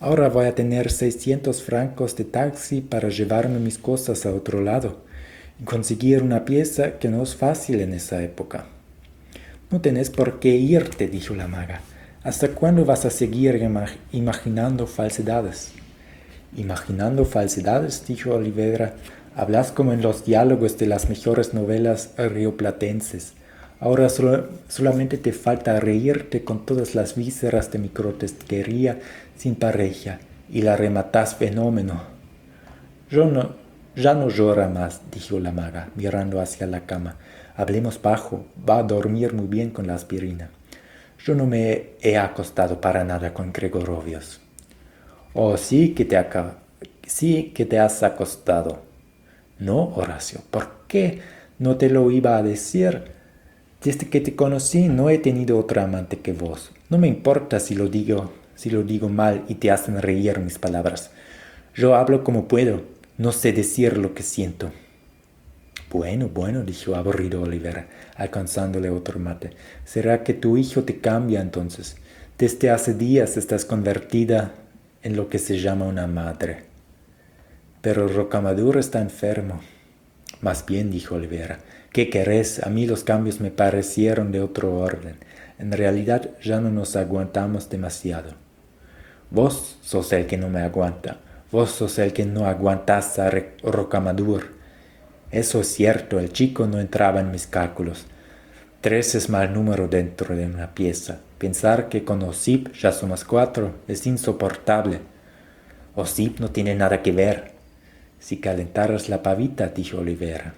Ahora voy a tener 600 francos de taxi para llevarme mis cosas a otro lado y conseguir una pieza que no es fácil en esa época. No tenés por qué irte, dijo la maga. ¿Hasta cuándo vas a seguir imaginando falsedades? Imaginando falsedades, dijo Olivera. Hablas como en los diálogos de las mejores novelas rioplatenses. Ahora solamente te falta reírte con todas las vísceras de mi grotesquería sin pareja y la rematás fenómeno. Ya no llora más, dijo la maga, mirando hacia la cama. Hablemos bajo, va a dormir muy bien con la aspirina. Yo no me he acostado para nada con Gregorovios. Oh, sí que te has acostado. No, Horacio, ¿por qué no te lo iba a decir? Desde que te conocí no he tenido otra amante que vos. No me importa si lo digo mal y te hacen reír mis palabras. Yo hablo como puedo, no sé decir lo que siento. Bueno, dijo aburrido Olivera, alcanzándole otro mate. ¿Será que tu hijo te cambia entonces? Desde hace días estás convertida en lo que se llama una madre. Pero Rocamadour está enfermo. Más bien, dijo Olivera, ¿qué querés? A mí los cambios me parecieron de otro orden. En realidad ya no nos aguantamos demasiado. Vos sos el que no me aguanta. Vos sos el que no aguantás a Rocamadour. Eso es cierto, el chico no entraba en mis cálculos. 3 es mal número dentro de una pieza. Pensar que con Osip ya somos 4 es insoportable. Osip no tiene nada que ver. Si calentaras la pavita, dijo Olivera.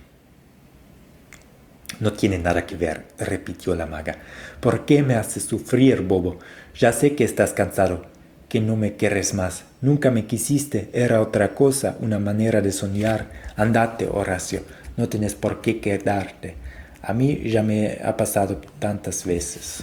No tiene nada que ver, repitió la maga. ¿Por qué me haces sufrir, bobo? Ya sé que estás cansado, que no me quieres más. Nunca me quisiste, era otra cosa, una manera de soñar. Andate, Horacio, no tienes por qué quedarte. A mí ya me ha pasado tantas veces.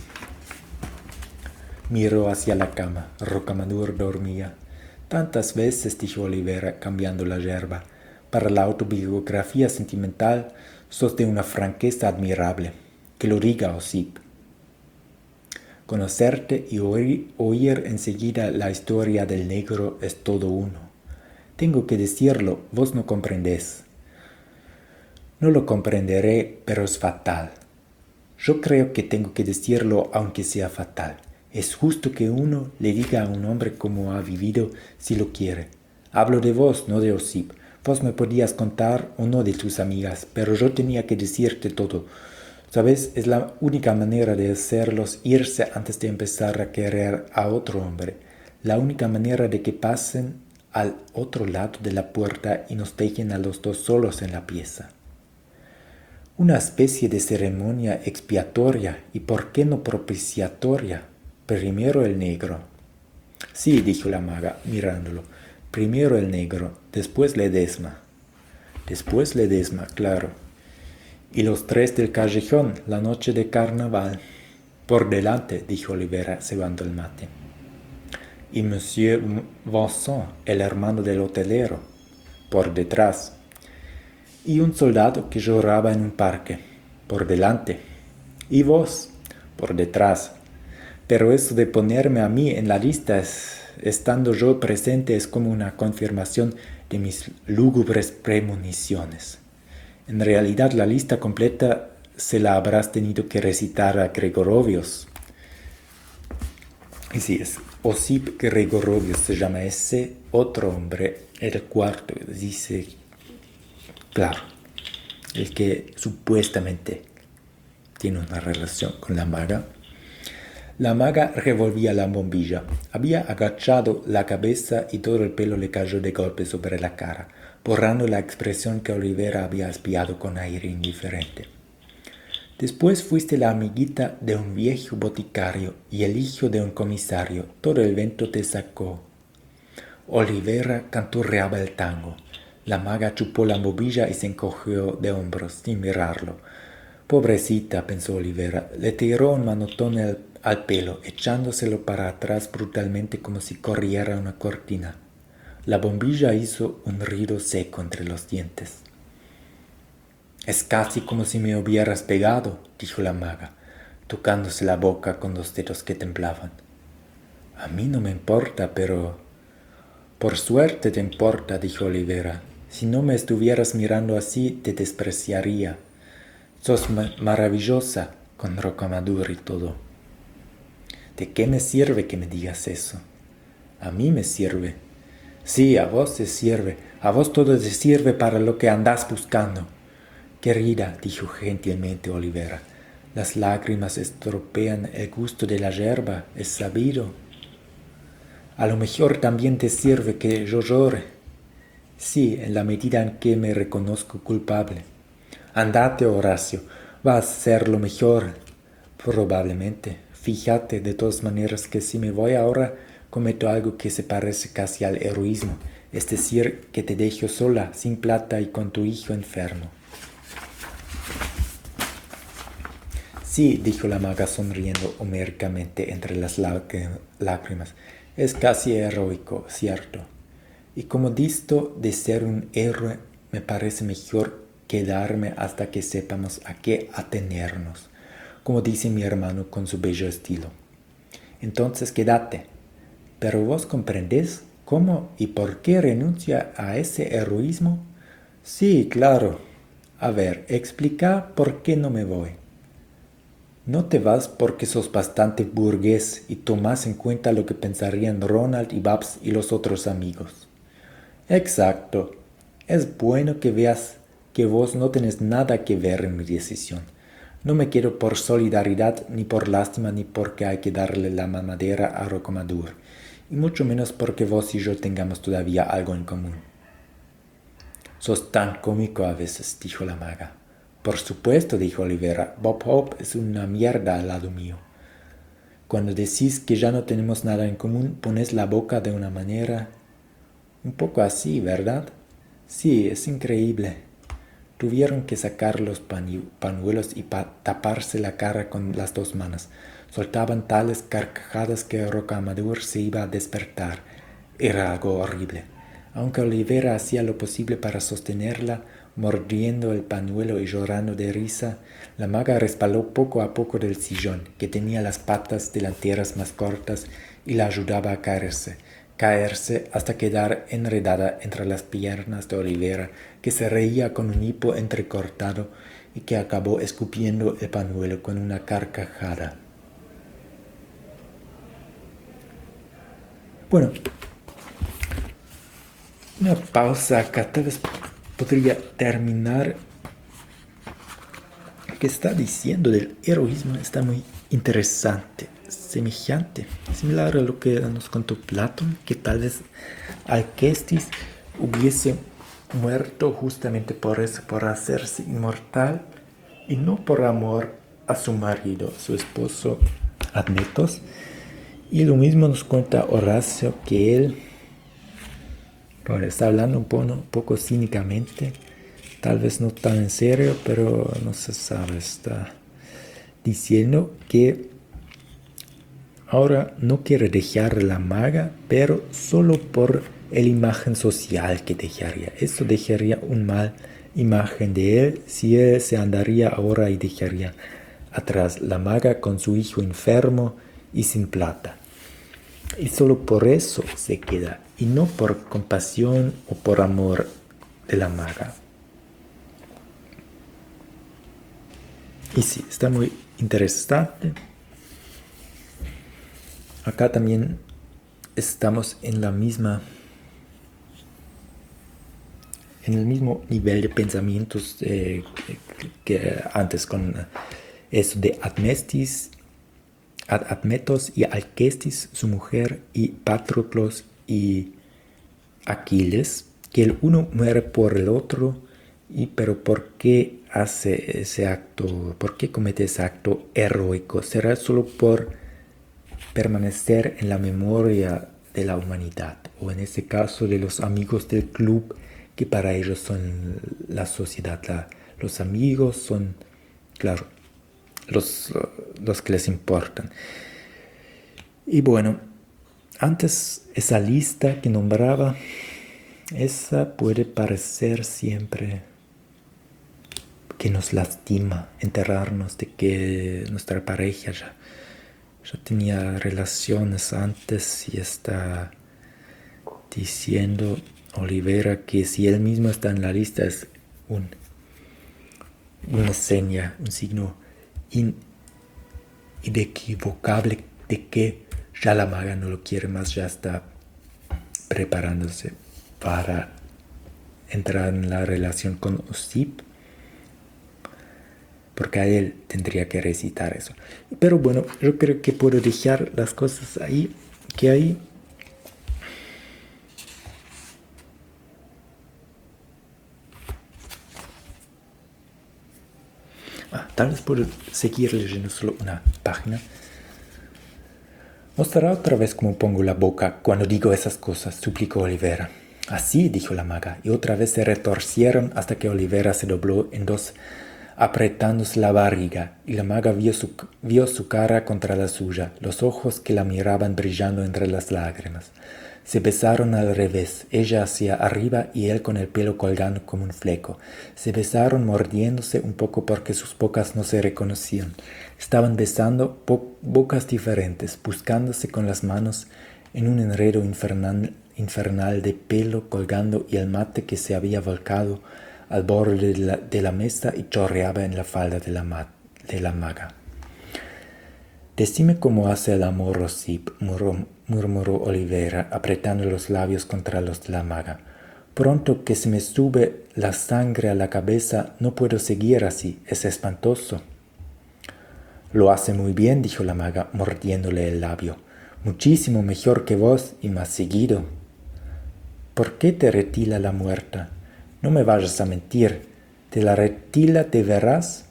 Miró hacia la cama. Rocamadour dormía. Tantas veces, dijo Olivera, cambiando la yerba. Para la autobiografía sentimental sos de una franqueza admirable. Que lo diga Osip. Conocerte y oír enseguida la historia del negro es todo uno. Tengo que decirlo, vos no comprendés. No lo comprenderé, pero es fatal. Yo creo que tengo que decirlo aunque sea fatal. Es justo que uno le diga a un hombre cómo ha vivido si lo quiere. Hablo de vos, no de Osip. Vos me podías contar uno de tus amigas, pero yo tenía que decirte todo. ¿Sabes? Es la única manera de hacerlos irse antes de empezar a querer a otro hombre. La única manera de que pasen al otro lado de la puerta y nos dejen a los dos solos en la pieza. Una especie de ceremonia expiatoria y por qué no propiciatoria. Primero el negro. Sí, dijo la maga, mirándolo. Primero el negro, después Ledesma. Después Ledesma, claro. Y los 3 del callejón, la noche de carnaval. Por delante, dijo Olivera, cebando el mate. Y Monsieur Vincent, el hermano del hotelero. Por detrás. Y un soldado que lloraba en un parque. Por delante. Y vos, por detrás. Pero eso de ponerme a mí en la lista estando yo presente es como una confirmación de mis lúgubres premoniciones. En realidad la lista completa se la habrás tenido que recitar a Gregorovios. Y sí, es Osip Gregorovios se llama ese otro hombre, el cuarto, dice, claro, el que supuestamente tiene una relación con la maga. La maga revolvía la bombilla. Había agachado la cabeza y todo el pelo le cayó de golpe sobre la cara, borrando la expresión que Olivera había espiado con aire indiferente. Después fuiste la amiguita de un viejo boticario y el hijo de un comisario. Todo el viento te sacó. Olivera canturreaba el tango. La maga chupó la bombilla y se encogió de hombros, sin mirarlo. Pobrecita, pensó Olivera, le tiró un manotón al pelo, echándoselo para atrás brutalmente como si corriera una cortina. La bombilla hizo un ruido seco entre los dientes. Es casi como si me hubieras pegado, dijo la maga, tocándose la boca con los dedos que temblaban. A mí no me importa, pero Por suerte te importa, dijo Olivera. Si no me estuvieras mirando así, te despreciaría. Sos maravillosa, con Rocamadour y todo. ¿De qué me sirve que me digas eso? A mí me sirve. Sí, a vos te sirve. A vos todo te sirve para lo que andás buscando. Querida, dijo gentilmente Olivera, las lágrimas estropean el gusto de la yerba, es sabido. A lo mejor también te sirve que yo llore. Sí, en la medida en que me reconozco culpable. Andate, Horacio, va a ser lo mejor. Probablemente. Fíjate de todas maneras que si me voy ahora, cometo algo que se parece casi al heroísmo, es decir, que te dejo sola, sin plata y con tu hijo enfermo. Sí, dijo la maga sonriendo homéricamente entre las lágrimas, es casi heroico, cierto. Y como disto de ser un héroe, me parece mejor quedarme hasta que sepamos a qué atenernos, como dice mi hermano con su bello estilo. Entonces quédate. Pero vos comprendés cómo y por qué renuncia a ese heroísmo. Sí, claro. A ver, explica por qué no me voy. No te vas porque sos bastante burgués y tomás en cuenta lo que pensarían Ronald y Babs y los otros amigos. Exacto. Es bueno que veas que vos no tenés nada que ver en mi decisión. No me quiero por solidaridad, ni por lástima, ni porque hay que darle la mamadera a Rocamadour, y mucho menos porque vos y yo tengamos todavía algo en común. Sos tan cómico a veces, dijo la maga. Por supuesto, dijo Olivera, Bob Hope es una mierda al lado mío. Cuando decís que ya no tenemos nada en común, pones la boca de una manera un poco así, ¿verdad? Sí, es increíble. Tuvieron que sacar los pañuelos y taparse la cara con las dos manos. Soltaban tales carcajadas que Rocamadour se iba a despertar. Era algo horrible. Aunque Olivera hacía lo posible para sostenerla, mordiendo el pañuelo y llorando de risa, la maga resbaló poco a poco del sillón, que tenía las patas delanteras más cortas, y la ayudaba a caerse hasta quedar enredada entre las piernas de Olivera, que se reía con un hipo entrecortado y que acabó escupiendo el pañuelo con una carcajada. Bueno, una pausa acá, tal vez podría terminar. Lo que está diciendo del heroísmo está muy interesante, similar a lo que nos contó Platón, que tal vez Alcestis hubiese muerto justamente por eso, por hacerse inmortal, y no por amor a su marido, su esposo Admetos. Y lo mismo nos cuenta Horacio, que él, bueno, está hablando un poco cínicamente, tal vez no tan en serio, pero no se sabe, está diciendo que ahora no quiere dejar la maga, pero solo por la imagen social que dejaría. Eso dejaría una mala imagen de él si él se andaría ahora y dejaría atrás la maga con su hijo enfermo y sin plata. Y solo por eso se queda, y no por compasión o por amor de la maga. Y sí, está muy interesante. Acá también estamos en el mismo nivel de pensamientos que antes con eso de Admetos y Alcestis, su mujer, y Patroclos y Aquiles, que el uno muere por el otro, pero ¿por qué hace ese acto? ¿Por qué comete ese acto heroico? ¿Será solo por permanecer en la memoria de la humanidad, o en este caso de los amigos del club, que para ellos son la sociedad? Los amigos son, claro, los que les importan. Y bueno, antes esa lista que nombraba, esa puede parecer siempre que nos lastima enterarnos de que nuestra pareja ya tenía relaciones antes y está diciendo Olivera que si él mismo está en la lista es una seña, un signo inequivocable de que ya la maga no lo quiere más, ya está preparándose para entrar en la relación con Osip, porque a él tendría que recitar eso. Pero bueno, yo creo que puedo dejar las cosas ahí, que hay. Tal vez puedo seguir leyendo solo una página. Mostrará otra vez cómo pongo la boca cuando digo esas cosas, suplicó Olivera. Así, dijo la maga, y otra vez se retorcieron hasta que Olivera se dobló en dos, apretándose la barriga, y la maga vio su cara contra la suya, los ojos que la miraban brillando entre las lágrimas. Se besaron al revés, ella hacia arriba y él con el pelo colgando como un fleco. Se besaron mordiéndose un poco porque sus bocas no se reconocían. Estaban besando bocas diferentes, buscándose con las manos en un enredo infernal de pelo colgando y el mate que se había volcado al borde de la mesa y chorreaba en la falda de la maga. «Decime cómo hace el amor, Osip», murmuró Olivera, apretando los labios contra los de la maga. «Pronto que se me sube la sangre a la cabeza, no puedo seguir así, es espantoso». «Lo hace muy bien», dijo la maga, mordiéndole el labio. «Muchísimo mejor que vos y más seguido». «¿Por qué te retila la muerta? No me vayas a mentir. ¿Te la retila de veras?»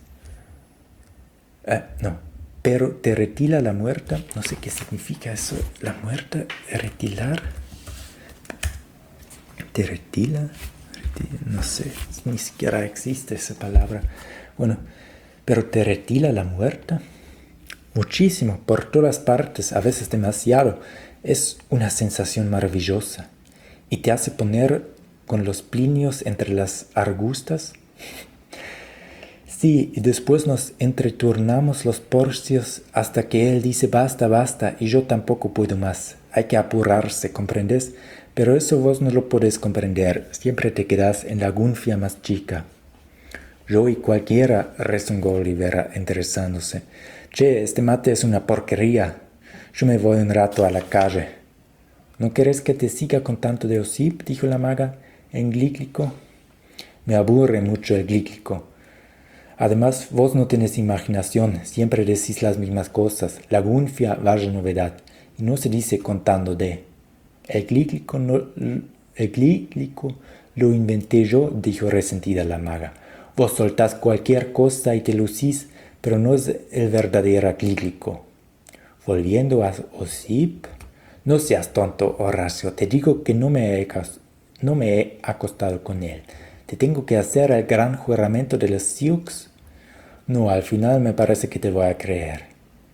No. «Pero te retila la muerta». No sé qué significa eso. ¿La muerta? ¿Retilar? ¿Te retila? No sé. Ni siquiera existe esa palabra. Bueno, ¿pero te retila la muerta? Muchísimo, por todas partes, a veces demasiado. Es una sensación maravillosa. ¿Y te hace poner con los plinios entre las argustas? Sí, y después nos entreturnamos los porcios hasta que él dice basta, basta, y yo tampoco puedo más. Hay que apurarse, ¿comprendes? Pero eso vos no lo podés comprender, siempre te quedás en la gunfia más chica. Yo y cualquiera, rezongó Olivera, interesándose. Che, este mate es una porquería. Yo me voy un rato a la calle. ¿No querés que te siga con tanto de Osip?, dijo la maga, en glíglico. Me aburre mucho el glíglico. Además, vos no tenés imaginación, siempre decís las mismas cosas. La gunfia, vaya novedad. Y no se dice contando de. El glíglico lo inventé yo, dijo resentida la maga. Vos soltás cualquier cosa y te lucís, pero no es el verdadero glíglico. Volviendo a Osip, no seas tonto, Horacio, te digo que no me he acostado con él. ¿Te tengo que hacer el gran juramento de los Sioux? No, al final me parece que te voy a creer.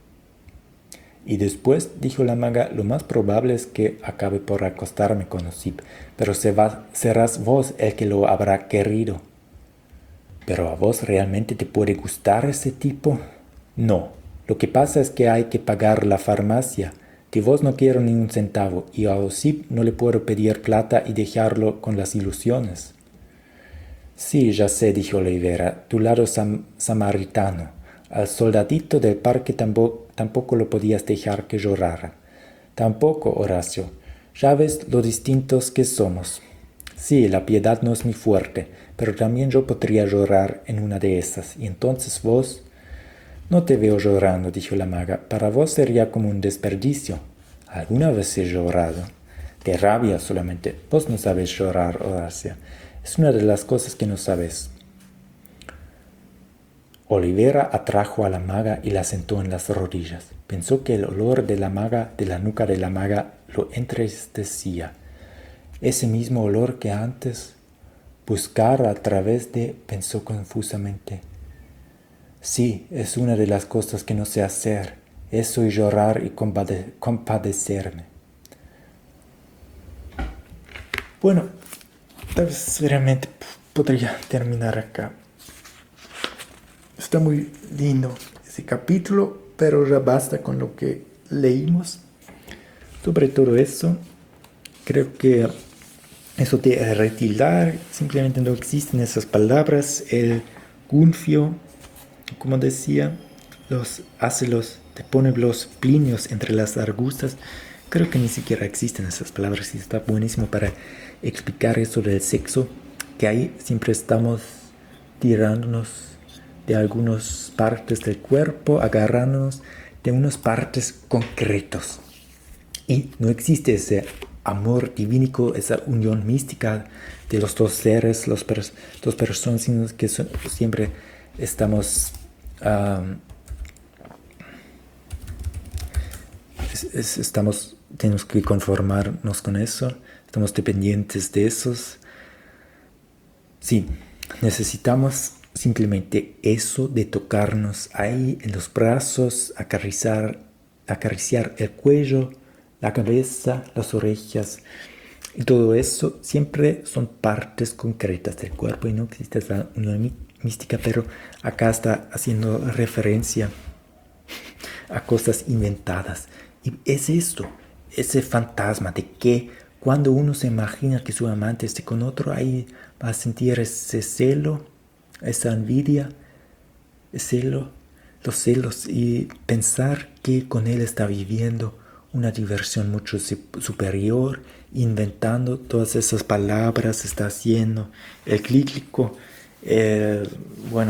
Y después, dijo la maga, lo más probable es que acabe por acostarme con Osip, pero serás vos el que lo habrá querido. ¿Pero a vos realmente te puede gustar ese tipo? No, lo que pasa es que hay que pagar la farmacia. De vos no quiero ni un centavo, y a Osip no le puedo pedir plata y dejarlo con las ilusiones. Sí, ya sé, dijo Olivera, tu lado samaritano. Al soldadito del parque tampoco lo podías dejar que llorara. Tampoco, Horacio. Ya ves lo distintos que somos. Sí, la piedad no es mi fuerte, pero también yo podría llorar en una de esas, y entonces vos... No te veo llorando, dijo la maga. Para vos sería como un desperdicio. Alguna vez he llorado. De rabia solamente. Vos no sabes llorar, Horacio. Es una de las cosas que no sabes. Olivera atrajo a la maga y la sentó en las rodillas. Pensó que el olor de la nuca de la maga, lo entristecía. Ese mismo olor que antes buscara a través de... pensó confusamente. Sí, es una de las cosas que no sé hacer. Eso y llorar y compadecerme. Bueno, tal vez realmente podría terminar acá. Está muy lindo ese capítulo, pero ya basta con lo que leímos. Sobre todo eso, creo que eso de retildar, simplemente no existen esas palabras. El Gunfio, como decía, te pone los plinios entre las argustas. Creo que ni siquiera existen esas palabras y está buenísimo para explicar eso del sexo, que ahí siempre estamos tirándonos de algunas partes del cuerpo, agarrándonos de unas partes concretos. Y no existe ese amor divínico, esa unión mística de los dos seres, dos personas, sino que siempre estamos tenemos que conformarnos con eso, estamos dependientes de esos. Sí, necesitamos simplemente eso de tocarnos ahí en los brazos, acariciar el cuello, la cabeza, las orejas. Y todo eso siempre son partes concretas del cuerpo y no existe esa unión mística, pero acá está haciendo referencia a cosas inventadas. Y es esto, ese fantasma de que cuando uno se imagina que su amante esté con otro, ahí va a sentir ese celo, esa envidia, los celos y pensar que con él está viviendo una diversión mucho superior, inventando todas esas palabras, está haciendo el clínico, bueno,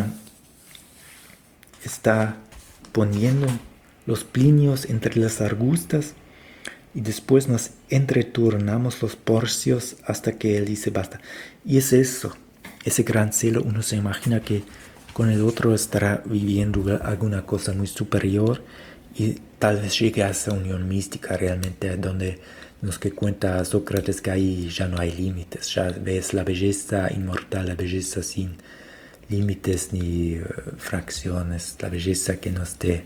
está poniendo los plinios entre las argustas y después nos entreturnamos los porcios hasta que él dice basta. Y es eso, ese gran celo, uno se imagina que con el otro estará viviendo alguna cosa muy superior y tal vez llegue a esa unión mística realmente donde nos que cuenta Sócrates que ahí ya no hay límites, ya ves la belleza inmortal, la belleza sin límites ni fracciones, la belleza que no esté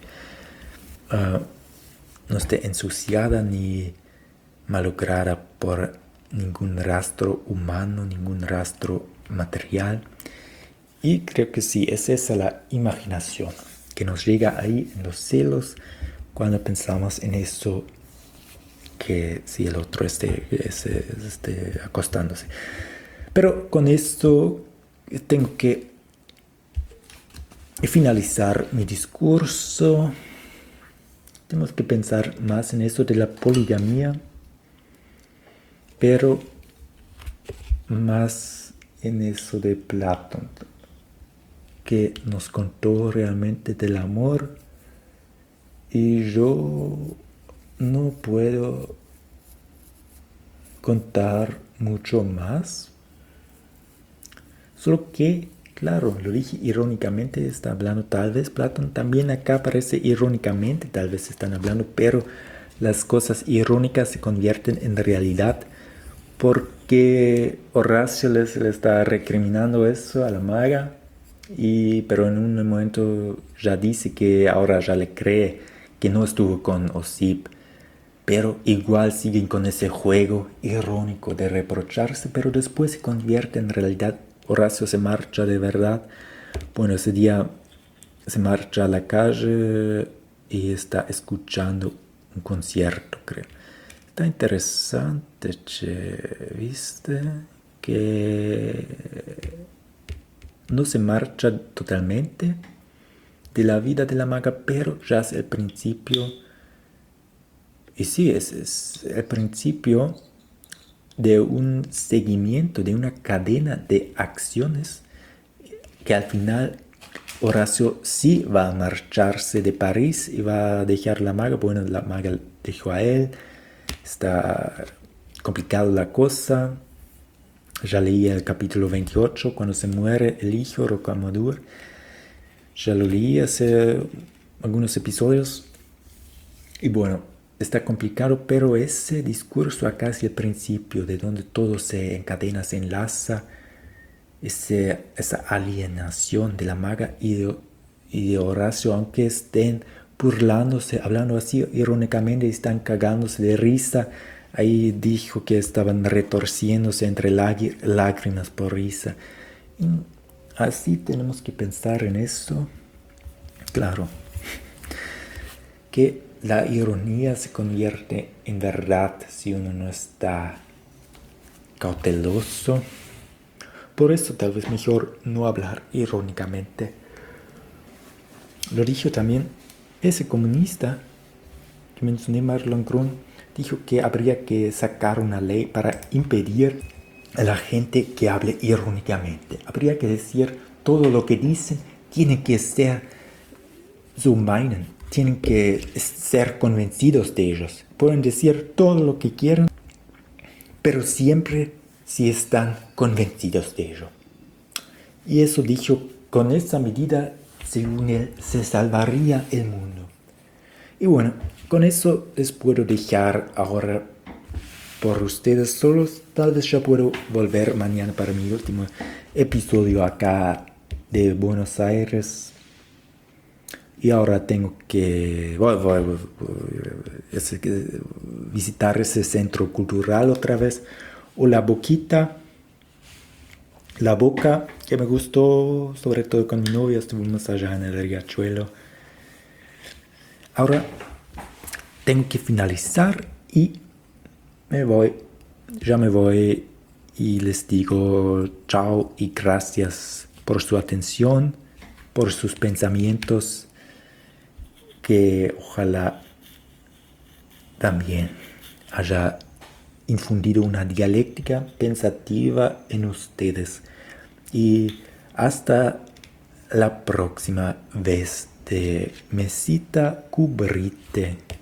ensuciada ni malograda por ningún rastro humano, ningún rastro material. Y creo que sí, es esa la imaginación que nos llega ahí en los celos cuando pensamos en eso, que si el otro esté acostándose. Pero con esto tengo que finalizar mi discurso. Tenemos que pensar más en eso de la poligamia, pero más en eso de Platón, que nos contó realmente del amor, y yo no puedo contar mucho más, solo que, claro, lo dije irónicamente, está hablando tal vez Platón, también acá parece irónicamente, tal vez están hablando, pero las cosas irónicas se convierten en realidad, porque Horacio le está recriminando eso a la maga, pero en un momento ya dice que ahora ya le cree que no estuvo con Osip, pero igual siguen con ese juego irónico de reprocharse, pero después se convierte en realidad. Horacio se marcha de verdad. Bueno, ese día se marcha a la calle y está escuchando un concierto, creo. Está interesante, che, ¿viste? Que no se marcha totalmente de la vida de la maga, pero ya es el principio. Y sí, es el principio de un seguimiento, de una cadena de acciones que al final Horacio sí va a marcharse de París y va a dejar la maga. Bueno, la maga dejó a él. Está complicada la cosa. Ya leí el capítulo 28, cuando se muere el hijo Rocamadour. Ya lo leí hace algunos episodios. Y bueno, está complicado, pero ese discurso acá es el principio de donde todo se encadena, se enlaza. Esa alienación de la maga y de Horacio, aunque estén burlándose, hablando así irónicamente, están cagándose de risa. Ahí dijo que estaban retorciéndose entre lágrimas por risa. Y así tenemos que pensar en eso. Claro, que la ironía se convierte en verdad si uno no está cauteloso. Por eso tal vez mejor no hablar irónicamente. Lo dijo también ese comunista que mencioné, Marlon Grün, dijo que habría que sacar una ley para impedir a la gente que hable irónicamente. Habría que decir todo lo que dicen tiene que ser so meinen, tienen que ser convencidos de ellos. Pueden decir todo lo que quieran, pero siempre si están convencidos de ello. Y eso dijo, con esa medida, según él, se salvaría el mundo. Y bueno, con eso les puedo dejar ahora por ustedes solos. Tal vez ya puedo volver mañana para mi último episodio acá de Buenos Aires. Y ahora tengo que visitar ese centro cultural otra vez. O la boquita, la boca, que me gustó, sobre todo con mi novia, estuvimos allá en el riachuelo. Ahora tengo que finalizar y ya me voy y les digo chao y gracias por su atención, por sus pensamientos, que ojalá también haya infundido una dialéctica pensativa en ustedes. Y hasta la próxima vez de Mesita Cubrite.